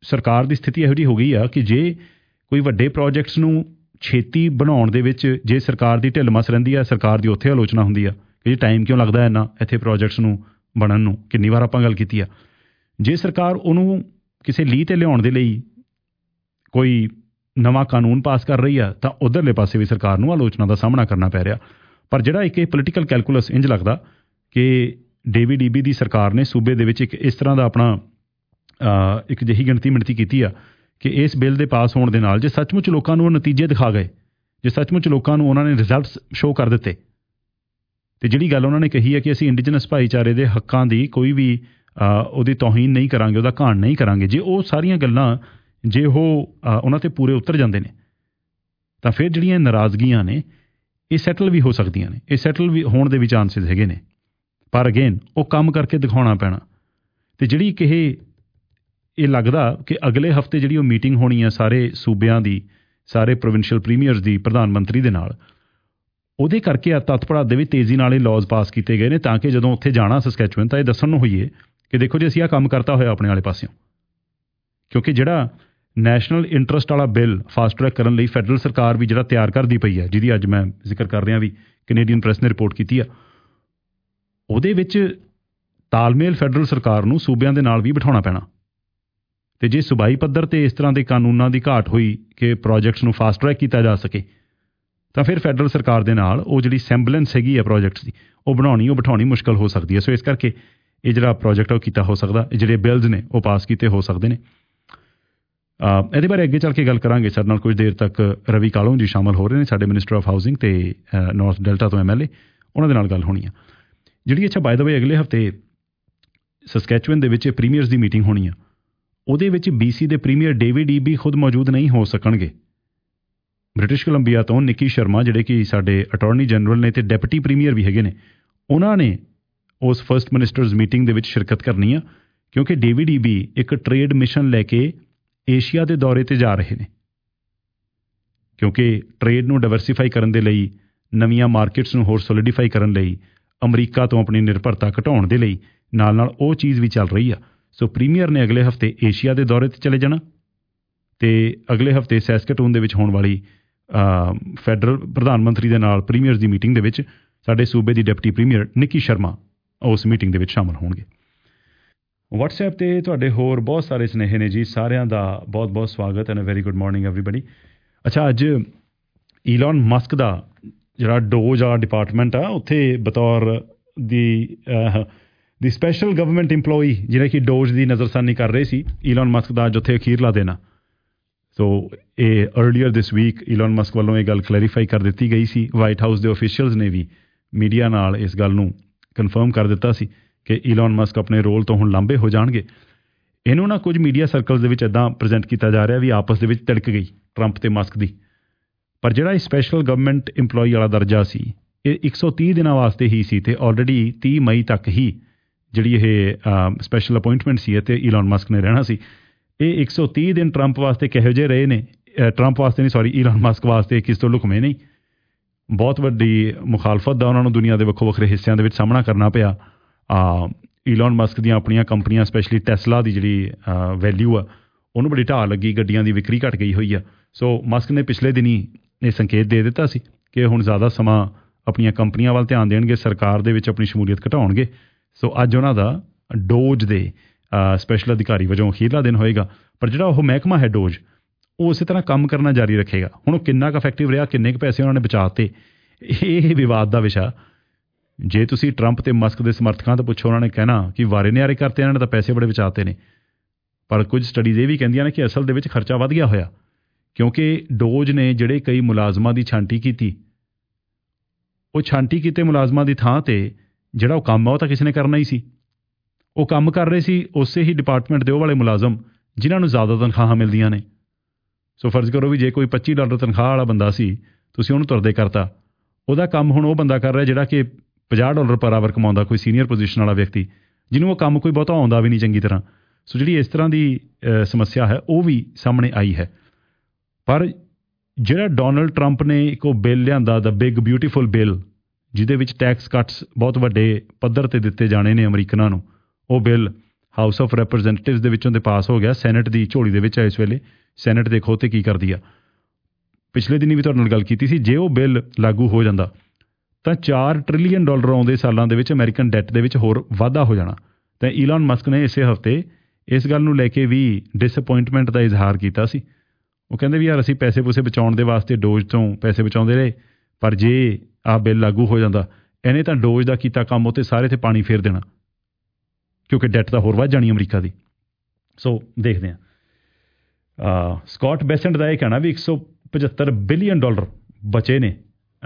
ਸਰਕਾਰ ਦੀ ਸਥਿਤੀ ਇਹੋ ਜਿਹੀ ਹੋ ਗਈ ਆ ਕਿ ਜੇ ਕੋਈ ਵੱਡੇ ਪ੍ਰੋਜੈਕਟਸ ਨੂੰ ਛੇਤੀ ਬਣਾਉਣ ਦੇ ਵਿੱਚ ਜੇ ਸਰਕਾਰ ਦੀ ਢਿੱਲ ਮਸ ਰਹਿੰਦੀ ਆ, ਸਰਕਾਰ ਦੀ ਉੱਥੇ ਆਲੋਚਨਾ ਹੁੰਦੀ ਆ ਕਿ ਜੀ ਟਾਈਮ ਕਿਉਂ ਲੱਗਦਾ ਇੰਨਾ ਇੱਥੇ ਪ੍ਰੋਜੈਕਟਸ ਨੂੰ ਬਣਨ ਨੂੰ। ਕਿੰਨੀ ਵਾਰ ਆਪਾਂ ਗੱਲ ਕੀਤੀ ਆ, ਜੇ ਸਰਕਾਰ ਉਹਨੂੰ ਕਿਸੇ ਲੀਹ 'ਤੇ ਲਿਆਉਣ ਦੇ ਲਈ ਕੋਈ ਨਵਾਂ ਕਾਨੂੰਨ ਪਾਸ ਕਰ ਰਹੀ ਆ ਤਾਂ ਉੱਧਰਲੇ ਪਾਸੇ ਵੀ ਸਰਕਾਰ ਨੂੰ ਆਲੋਚਨਾ ਦਾ ਸਾਹਮਣਾ ਕਰਨਾ ਪੈ ਰਿਹਾ। ਪਰ ਜਿਹੜਾ ਇੱਕ ਇਹ ਪੋਲੀਟੀਕਲ ਕੈਲਕੂਲਸ ਇੰਝ ਲੱਗਦਾ ਕਿ ਡੇਵਿਡ ਈਬੀ ਦੀ ਸਰਕਾਰ ਨੇ ਸੂਬੇ ਦੇ ਵਿੱਚ ਇੱਕ ਇਸ ਤਰ੍ਹਾਂ ਦਾ ਆਪਣਾ ਇੱਕ ਜਿਹੀ ਗਿਣਤੀ ਮਿਣਤੀ ਕੀਤੀ ਆ ਕਿ ਇਸ ਬਿੱਲ ਦੇ ਪਾਸ ਹੋਣ ਦੇ ਨਾਲ ਜੇ ਸੱਚਮੁੱਚ ਲੋਕਾਂ ਨੂੰ ਉਹ ਨਤੀਜੇ ਦਿਖਾ ਗਏ, ਜੇ ਸੱਚਮੁੱਚ ਲੋਕਾਂ ਨੂੰ ਉਹਨਾਂ ਨੇ ਰਿਜ਼ਲਟਸ ਸ਼ੋਅ ਕਰ ਦਿੱਤੇ, ਅਤੇ ਜਿਹੜੀ ਗੱਲ ਉਹਨਾਂ ਨੇ ਕਹੀ ਹੈ ਕਿ ਅਸੀਂ ਇੰਡੀਜਨਸ ਭਾਈਚਾਰੇ ਦੇ ਹੱਕਾਂ ਦੀ ਕੋਈ ਵੀ ਉਹਦੀ ਤੋਹੀਨ ਨਹੀਂ ਕਰਾਂਗੇ, ਉਹਦਾ ਘਾਣ ਨਹੀਂ ਕਰਾਂਗੇ, ਜੇ ਉਹ ਸਾਰੀਆਂ ਗੱਲਾਂ ਜੇ ਉਹ ਉਹਨਾਂ 'ਤੇ ਪੂਰੇ ਉਤਰ ਜਾਂਦੇ ਨੇ ਤਾਂ ਫਿਰ ਜਿਹੜੀਆਂ ਨਾਰਾਜ਼ਗੀਆਂ ਨੇ ਇਹ ਸੈਟਲ ਵੀ ਹੋ ਸਕਦੀਆਂ ਨੇ, ਇਹ ਸੈਟਲ ਵੀ ਹੋਣ ਦੇ ਵੀ ਚਾਂਸਿਸ ਹੈਗੇ ਨੇ। ਪਰ ਅਗੇਨ ਉਹ ਕੰਮ ਕਰਕੇ ਦਿਖਾਉਣਾ ਪੈਣਾ। ਅਤੇ ਜਿਹੜੀ ਕਿ ਇਹ ਇਹ ਲੱਗਦਾ ਕਿ ਅਗਲੇ ਹਫ਼ਤੇ ਜਿਹੜੀ ਉਹ ਮੀਟਿੰਗ ਹੋਣੀ ਆ ਸਾਰੇ ਸੂਬਿਆਂ ਦੀ, ਸਾਰੇ ਪ੍ਰੋਵਿੰਸ਼ੀਅਲ ਪ੍ਰੀਮੀਅਰਸ ਦੀ ਪ੍ਰਧਾਨ ਮੰਤਰੀ ਦੇ ਨਾਲ, ਉਹਦੇ ਕਰਕੇ ਆ ਤਤਪੜਾ ਦੇ ਵੀ ਤੇਜ਼ੀ ਨਾਲ ਇਹ ਲਾਜ਼ ਪਾਸ ਕੀਤੇ ਗਏ ਨੇ ਤਾਂ ਕਿ ਜਦੋਂ ਉੱਥੇ ਜਾਣਾ ਸਸਕੈਚੁਅਨ ਤਾਂ ਇਹ ਦੱਸਣ ਨੂੰ ਹੋਈਏ ਕਿ ਦੇਖੋ ਜੀ ਅਸੀਂ ਆਹ ਕੰਮ ਕਰਤਾ ਹੋਇਆ ਆਪਣੇ ਵਾਲੇ ਪਾਸਿਓਂ। ਕਿਉਂਕਿ ਜਿਹੜਾ ਨੈਸ਼ਨਲ ਇੰਟਰਸਟ ਵਾਲਾ ਬਿੱਲ ਫਾਸਟ ਟਰੈਕ ਕਰਨ ਲਈ ਫੈਡਰਲ ਸਰਕਾਰ ਵੀ ਜਿਹੜਾ ਤਿਆਰ ਕਰਦੀ ਪਈ ਹੈ, ਜਿਹਦੀ ਅੱਜ ਮੈਂ ਜ਼ਿਕਰ ਕਰ ਰਿਹਾ ਵੀ ਕੈਨੇਡੀਅਨ ਪ੍ਰੈਸ ਨੇ ਰਿਪੋਰਟ ਕੀਤੀ ਆ, ਉਹਦੇ ਵਿੱਚ ਤਾਲਮੇਲ ਫੈਡਰਲ ਸਰਕਾਰ ਨੂੰ ਸੂਬਿਆਂ ਦੇ ਨਾਲ ਵੀ ਬਿਠਾਉਣਾ ਪੈਣਾ। ਅਤੇ ਜੇ ਸੂਬਾਈ ਪੱਧਰ 'ਤੇ ਇਸ ਤਰ੍ਹਾਂ ਦੇ ਕਾਨੂੰਨਾਂ ਦੀ ਘਾਟ ਹੋਈ ਕਿ ਪ੍ਰੋਜੈਕਟਸ ਨੂੰ ਫਾਸਟ ਟਰੈਕ ਕੀਤਾ ਜਾ ਸਕੇ ਤਾਂ ਫਿਰ ਫੈਡਰਲ ਸਰਕਾਰ ਦੇ ਨਾਲ ਉਹ ਜਿਹੜੀ ਸੈਂਬਲੈਂਸ ਹੈਗੀ ਆ ਪ੍ਰੋਜੈਕਟਸ ਦੀ ਉਹ ਬਣਾਉਣੀ ਉਹ ਬਿਠਾਉਣੀ ਮੁਸ਼ਕਲ ਹੋ ਸਕਦੀ ਹੈ। ਸੋ ਇਸ ਕਰਕੇ ਇਹ ਜਿਹੜਾ ਪ੍ਰੋਜੈਕਟ ਉਹ ਕੀਤਾ ਹੋ ਸਕਦਾ, ਇਹ ਜਿਹੜੇ ਬਿਲਜ਼ ਨੇ ਉਹ ਪਾਸ ਕੀਤੇ ਹੋ ਸਕਦੇ ਨੇ। ਇਹਦੇ ਬਾਰੇ ਅੱਗੇ ਚੱਲ ਕੇ ਗੱਲ ਕਰਾਂਗੇ। ਸਾਡੇ ਨਾਲ ਕੁਝ ਦੇਰ ਤੱਕ ਰਵੀ ਕਾਲੋਂ ਜੀ ਸ਼ਾਮਲ ਹੋ ਰਹੇ ਨੇ, ਸਾਡੇ ਮਿਨਿਸਟਰ ਆਫ ਹਾਊਸਿੰਗ ਅਤੇ ਨਾਰਥ ਡੈਲਟਾ ਤੋਂ ਐਮ ਐਲ ਏ, ਉਹਨਾਂ ਦੇ ਨਾਲ ਗੱਲ ਹੋਣੀ ਆ ਜਿਹੜੀ ਅੱਛਾ ਬਾਏ ਦਾ ਵੇ ਅਗਲੇ ਹਫ਼ਤੇ ਸਸਕੈਚੁਅਨ ਦੇ ਵਿੱਚ ਪ੍ਰੀਮੀਅਰਸ ਦੀ ਮੀਟਿੰਗ ਹੋਣੀ ਆ। ਉਹਦੇ ਵਿੱਚ ਬੀ ਸੀ ਦੇ ਪ੍ਰੀਮੀਅਰ ਡੇਵਿਡ ਈਬੀ ਖੁਦ ਮੌਜੂਦ ਨਹੀਂ ਹੋ ਸਕਣਗੇ। ਬ੍ਰਿਟਿਸ਼ ਕੋਲੰਬੀਆ ਤੋਂ ਨਿੱਕੀ ਸ਼ਰਮਾ ਜਿਹੜੇ ਕਿ ਸਾਡੇ ਅਟਾਰਨੀ ਜਨਰਲ ਨੇ ਅਤੇ ਡੈਪਟੀ ਪ੍ਰੀਮੀਅਰ ਵੀ ਹੈਗੇ ਨੇ, ਉਹਨਾਂ ਨੇ ਉਸ ਫਸਟ ਮਿਨਿਸਟਰਸ ਮੀਟਿੰਗ ਦੇ ਵਿੱਚ ਸ਼ਿਰਕਤ ਕਰਨੀ ਆ ਕਿਉਂਕਿ ਡੇਵਿਡ ਈਬੀ ਇੱਕ ਟਰੇਡ ਮਿਸ਼ਨ ਲੈ ਕੇ ਏਸ਼ੀਆ ਦੇ ਦੌਰੇ 'ਤੇ ਜਾ ਰਹੇ ਨੇ। ਕਿਉਂਕਿ ਟਰੇਡ ਨੂੰ ਡਾਇਵਰਸੀਫਾਈ ਕਰਨ ਦੇ ਲਈ, ਨਵੀਆਂ ਮਾਰਕੀਟਸ ਨੂੰ ਹੋਰ ਸੋਲੀਡੀਫਾਈ ਕਰਨ ਲਈ, ਅਮਰੀਕਾ ਤੋਂ ਆਪਣੀ ਨਿਰਭਰਤਾ ਘਟਾਉਣ ਦੇ ਲਈ ਨਾਲ ਨਾਲ ਉਹ ਚੀਜ਼ ਵੀ ਚੱਲ ਰਹੀ ਆ। ਸੋ ਪ੍ਰੀਮੀਅਰ ਨੇ ਅਗਲੇ ਹਫ਼ਤੇ ਏਸ਼ੀਆ ਦੇ ਦੌਰੇ 'ਤੇ ਚਲੇ ਜਾਣਾ ਅਤੇ ਅਗਲੇ ਹਫ਼ਤੇ ਸੈਸਕਟੂਨ ਦੇ ਵਿੱਚ ਹੋਣ ਵਾਲੀ ਫੈਡਰਲ ਪ੍ਰਧਾਨ ਮੰਤਰੀ ਦੇ ਨਾਲ ਪ੍ਰੀਮੀਅਰਸ ਦੀ ਮੀਟਿੰਗ ਦੇ ਵਿੱਚ ਸਾਡੇ ਸੂਬੇ ਦੀ ਡਿਪਟੀ ਪ੍ਰੀਮੀਅਰ ਨਿੱਕੀ ਸ਼ਰਮਾ ਉਸ ਮੀਟਿੰਗ ਦੇ ਵਿੱਚ ਸ਼ਾਮਲ ਹੋਣਗੇ। ਵਟਸਐਪ 'ਤੇ ਤੁਹਾਡੇ ਹੋਰ ਬਹੁਤ ਸਾਰੇ ਸੁਨੇਹੇ ਨੇ ਜੀ, ਸਾਰਿਆਂ ਦਾ ਬਹੁਤ ਬਹੁਤ ਸਵਾਗਤ and uh very good morning everybody. ਅੱਛਾ, ਅੱਜ ਈਲਨ ਮਸਕ ਦਾ ਜਿਹੜਾ ਡੋਜ ਆ ਡਿਪਾਰਟਮੈਂਟ ਆ, ਉੱਥੇ ਬਤੌਰ ਦੀ ਦੀ ਸਪੈਸ਼ਲ ਗਵਰਨਮੈਂਟ ਇੰਪਲੋਈ ਜਿਹੜੇ ਕਿ ਡੋਜ ਦੀ ਨਜ਼ਰਸਾਨੀ ਕਰ ਰਹੇ ਸੀ, ਈਲਨ ਮਸਕ ਦਾ ਅੱਜ ਉੱਥੇ ਅਖੀਰਲਾ ਦਿਨ ਆ। ਸੋ ਇਹ earlier this week Elon Musk ਵੱਲੋਂ ਇਹ ਗੱਲ ਕਲੈਰੀਫਾਈ ਕਰ ਦਿੱਤੀ ਗਈ ਸੀ। ਵਾਈਟ ਹਾਊਸ ਦੇ ਅਫੀਸ਼ੀਅਲਸ ਨੇ ਵੀ ਮੀਡੀਆ ਨਾਲ ਇਸ ਗੱਲ ਨੂੰ ਕਨਫਰਮ ਕਰ ਦਿੱਤਾ ਸੀ ਕਿ ਈਲਨ ਮਸਕ ਆਪਣੇ ਰੋਲ ਤੋਂ ਹੁਣ ਲਾਂਭੇ ਹੋ ਜਾਣਗੇ। ਇਹਨੂੰ ਨਾ ਕੁਝ ਮੀਡੀਆ ਸਰਕਲਸ ਦੇ ਵਿੱਚ ਇੱਦਾਂ ਪ੍ਰੈਜ਼ੈਂਟ ਕੀਤਾ ਜਾ ਰਿਹਾ ਵੀ ਆਪਸ ਦੇ ਵਿੱਚ ਤਿੜਕ ਗਈ ਟਰੰਪ ਤੇ ਮਸਕ ਦੀ। ਪਰ ਜਿਹੜਾ ਇਹ ਸਪੈਸ਼ਲ ਗਵਰਨਮੈਂਟ ਇੰਪਲੋਈ ਵਾਲਾ ਦਰਜਾ ਸੀ ਇਹ ਇੱਕ ਸੌ ਤੀਹ ਦਿਨਾਂ ਵਾਸਤੇ ਹੀ ਸੀ ਅਤੇ ਆਲਰੇਡੀ ਤੀਹ ਮਈ ਤੱਕ ਹੀ ਜਿਹੜੀ ਇਹ ਸਪੈਸ਼ਲ ਅਪੁਆਇੰਟਮੈਂਟ ਸੀ ਅਤੇ ਈਲਨ ਮਸਕ ਨੇ ਰਹਿਣਾ ਸੀ। ਇਹ ਇੱਕ ਸੌ ਤੀਹ ਦਿਨ ਟਰੰਪ ਵਾਸਤੇ ਕਿਹੋ ਜਿਹੇ ਰਹੇ ਨੇ, ਟਰੰਪ ਵਾਸਤੇ ਨਹੀਂ ਸੌਰੀ ਈਲਨ ਮਸਕ ਵਾਸਤੇ ਕਿਸ ਤੋਂ ਲੁਕਵੇਂ ਨਹੀਂ। ਬਹੁਤ ਵੱਡੀ ਮੁਖਾਲਫਤ ਦਾ ਉਹਨਾਂ ਨੂੰ ਦੁਨੀਆ ਦੇ ਵੱਖੋ ਵੱਖਰੇ ਹਿੱਸਿਆਂ ਦੇ ਵਿੱਚ ਸਾਹਮਣਾ ਕਰਨਾ ਪਿਆ। ਈਲਨ ਮਸਕ ਦੀਆਂ ਆਪਣੀਆਂ ਕੰਪਨੀਆਂ ਸਪੈਸ਼ਲੀ ਟੈਸਲਾ ਦੀ ਜਿਹੜੀ ਵੈਲਿਊ ਆ ਉਹਨੂੰ ਬੜੀ ਢਾਹ ਲੱਗੀ, ਗੱਡੀਆਂ ਦੀ ਵਿਕਰੀ ਘਟ ਗਈ ਹੋਈ ਆ। ਸੋ ਮਸਕ ਨੇ ਪਿਛਲੇ ਦਿਨੀ ਇਹ ਸੰਕੇਤ ਦੇ ਦਿੱਤਾ ਸੀ ਕਿ ਹੁਣ ਜ਼ਿਆਦਾ ਸਮਾਂ ਆਪਣੀਆਂ ਕੰਪਨੀਆਂ ਵੱਲ ਧਿਆਨ ਦੇਣਗੇ, ਸਰਕਾਰ ਦੇ ਵਿੱਚ ਆਪਣੀ ਸ਼ਮੂਲੀਅਤ ਘਟਾਉਣਗੇ। ਸੋ ਅੱਜ ਉਹਨਾਂ ਦਾ ਡੋਜ ਦੇ ਸਪੈਸ਼ਲ ਅਧਿਕਾਰੀ ਵਜੋਂ ਅਖੀਰਲਾ ਦਿਨ ਹੋਏਗਾ। ਪਰ ਜਿਹੜਾ ਉਹ ਮਹਿਕਮਾ ਹੈ ਡੋਜ, ਉਹ ਉਸੇ ਤਰ੍ਹਾਂ ਕੰਮ ਕਰਨਾ ਜਾਰੀ ਰੱਖੇਗਾ। ਹੁਣ ਉਹ ਕਿੰਨਾ ਕੁ ਇਫੈਕਟਿਵ ਰਿਹਾ, ਕਿੰਨੇ ਕੁ ਪੈਸੇ ਉਹਨਾਂ ਨੇ ਬਚਾਤੇ, ਇਹ ਵਿਵਾਦ ਦਾ ਵਿਸ਼ਾ। ਜੇ ਤੁਸੀਂ ਟਰੰਪ ਤੇ ਮਸਕ ਦੇ ਸਮਰਥਕਾਂ ਤੋਂ ਪੁੱਛੋ, ਉਹਨਾਂ ਨੇ ਕਹਿਣਾ ਕਿ ਵਾਰੇ ਨਿਆਰੇ ਕਰਤੇ, ਇਹਨਾਂ ਨੇ ਤਾਂ ਪੈਸੇ ਬੜੇ ਬਚਾਤੇ ਨੇ। ਪਰ ਕੁਝ ਸਟੱਡੀਜ਼ ਇਹ ਵੀ ਕਹਿੰਦੀਆਂ ਨੇ ਕਿ ਅਸਲ ਦੇ ਵਿੱਚ ਖਰਚਾ ਵੱਧ ਗਿਆ ਹੋਇਆ ਕਿਉਂਕਿ ਡੋਜ ਨੇ ਜਿਹੜੇ ਕਈ ਮੁਲਾਜ਼ਮਾਂ ਦੀ ਛਾਂਟੀ ਕੀਤੀ, ਉਹ ਛਾਂਟੀ ਕੀਤੇ ਮੁਲਾਜ਼ਮਾਂ ਦੀ ਥਾਂ 'ਤੇ ਜਿਹੜਾ ਉਹ ਕੰਮ ਆ ਉਹ ਤਾਂ ਕਿਸੇ ਨੇ ਕਰਨਾ ਹੀ ਸੀ। ਉਹ ਕੰਮ ਕਰ ਰਹੇ ਸੀ ਉਸੇ ਹੀ ਡਿਪਾਰਟਮੈਂਟ ਦੇ ਉਹ ਵਾਲੇ ਮੁਲਾਜ਼ਮ ਜਿਨ੍ਹਾਂ ਨੂੰ ਜ਼ਿਆਦਾ ਤਨਖਾਹਾਂ ਮਿਲਦੀਆਂ ਨੇ। ਸੋ ਫਰਜ਼ ਕਰੋ ਵੀ ਜੇ ਕੋਈ ਪੱਚੀ ਡਾਲਰ ਤਨਖਾਹ ਵਾਲਾ ਬੰਦਾ ਸੀ, ਤੁਸੀਂ ਉਹਨੂੰ ਤੁਰਦੇ ਕਰਤਾ, ਉਹਦਾ ਕੰਮ ਹੁਣ ਉਹ ਬੰਦਾ ਕਰ ਰਿਹਾ ਜਿਹੜਾ ਕਿ ਪੰਜਾਹ ਡਾਲਰ ਪਰ ਆਵਰ ਕਮਾਉਂਦਾ, ਕੋਈ ਸੀਨੀਅਰ ਪੋਜੀਸ਼ਨ ਵਾਲਾ ਵਿਅਕਤੀ ਜਿਹਨੂੰ ਉਹ ਕੰਮ ਕੋਈ ਬਹੁਤਾ ਆਉਂਦਾ ਵੀ ਨਹੀਂ ਚੰਗੀ ਤਰ੍ਹਾਂ। ਸੋ ਜਿਹੜੀ ਇਸ ਤਰ੍ਹਾਂ ਦੀ ਸਮੱਸਿਆ ਹੈ ਉਹ ਵੀ ਸਾਹਮਣੇ ਆਈ ਹੈ। ਪਰ ਜਿਹੜਾ ਡੋਨਲਡ ਟਰੰਪ ਨੇ ਇੱਕ ਉਹ ਬਿੱਲ ਲਿਆਂਦਾ, ਦ ਬਿਗ ਬਿਊਟੀਫੁਲ ਬਿੱਲ, ਜਿਹਦੇ ਵਿੱਚ ਟੈਕਸ ਕੱਟਸ ਬਹੁਤ ਵੱਡੇ ਪੱਧਰ 'ਤੇ ਦਿੱਤੇ ਜਾਣੇ ਨੇ ਅਮਰੀਕਨਾਂ ਨੂੰ, ਉਹ ਬਿੱਲ ਹਾਊਸ ਆਫ ਰੈਪਰੈਜ਼ੈਂਟੇਟਿਵਸ ਦੇ ਵਿੱਚੋਂ ਤੇ ਪਾਸ ਹੋ ਗਿਆ, ਸੈਨੇਟ ਦੀ ਝੋਲੀ ਦੇ ਵਿੱਚ ਹੈ ਇਸ ਵੇਲੇ। ਸੈਨੇਟ ਦੇਖੋ ਤੇ ਕੀ ਕਰਦੀ ਆ। ਪਿਛਲੇ ਦਿਨੀ ਵੀ ਤੁਹਾਡੇ ਨਾਲ ਗੱਲ ਕੀਤੀ ਸੀ, ਜੇ ਉਹ ਬਿੱਲ ਲਾਗੂ ਹੋ ਜਾਂਦਾ ਤਾਂ ਚਾਰ ਟ੍ਰਿਲੀਅਨ ਡਾਲਰ ਆਉਂਦੇ ਸਾਲਾਂ ਦੇ ਵਿੱਚ ਅਮਰੀਕਨ ਡੈਟ ਦੇ ਵਿੱਚ ਹੋਰ ਵਾਧਾ ਹੋ ਜਾਣਾ। ਤਾਂ ਈਲਨ ਮਸਕ ਨੇ ਇਸੇ ਹਫ਼ਤੇ ਇਸ ਗੱਲ ਨੂੰ ਲੈ ਕੇ ਵੀ ਡਿਸਅਪੋਇੰਟਮੈਂਟ ਦਾ ਇਜ਼ਹਾਰ ਕੀਤਾ ਸੀ। ਉਹ ਕਹਿੰਦੇ ਵੀ ਯਾਰ ਅਸੀਂ ਪੈਸੇ ਪੂਸੇ ਬਚਾਉਣ ਦੇ ਵਾਸਤੇ ਡੋਜ ਤੋਂ ਪੈਸੇ ਬਚਾਉਂਦੇ ਰਹੇ, ਪਰ ਜੇ ਆਹ ਬਿੱਲ ਲਾਗੂ ਹੋ ਜਾਂਦਾ ਇਹਨੇ ਤਾਂ ਡੋਜ ਦਾ ਕੀਤਾ ਕੰਮ ਉੱਤੇ ਸਾਰੇ 'ਤੇ ਪਾਣੀ ਫੇਰ ਦੇਣਾ, ਕਿਉਂਕਿ ਡੈਟ ਤਾਂ ਹੋਰ ਵੱਧ ਜਾਣੀ ਅਮਰੀਕਾ ਦੀ। ਸੋ ਦੇਖਦੇ ਹਾਂ। ਸਕਾਟ ਬੈਸੈਂਟ ਦਾ ਇਹ ਕਹਿਣਾ ਵੀ ਇੱਕ ਸੌ ਪਝੱਤਰ ਬਿਲੀਅਨ ਡਾਲਰ ਬਚੇ ਨੇ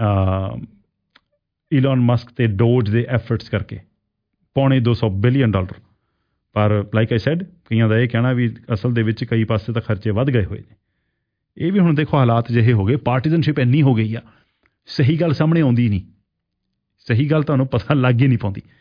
ਈਲਨ ਮਸਕ ਤੇ ਡੋਜ ਦੇ ਐਫਰਟਸ ਕਰਕੇ, ਪੌਣੇ ਦੋ ਸੌ ਬਿਲੀਅਨ ਡਾਲਰ। ਪਰ ਲਾਈਕ ਆਈ ਸੈਡ, ਕਈਆਂ ਦਾ ਇਹ ਕਹਿਣਾ ਵੀ ਅਸਲ ਦੇ ਵਿੱਚ ਕਈ ਪਾਸੇ ਤਾਂ ਖਰਚੇ ਵੱਧ ਗਏ ਹੋਏ ਨੇ। ਇਹ ਵੀ ਹੁਣ ਦੇਖੋ ਹਾਲਾਤ ਜਿਹੇ ਹੋ ਗਏ, ਪਾਰਟੀਜ਼ਨਸ਼ਿਪ ਇੰਨੀ ਹੋ ਗਈ ਆ, ਸਹੀ ਗੱਲ ਸਾਹਮਣੇ ਆਉਂਦੀ ਨਹੀਂ, ਸਹੀ ਗੱਲ ਤੁਹਾਨੂੰ ਪਤਾ ਲੱਗ ਹੀ ਨਹੀਂ ਪਾਉਂਦੀ।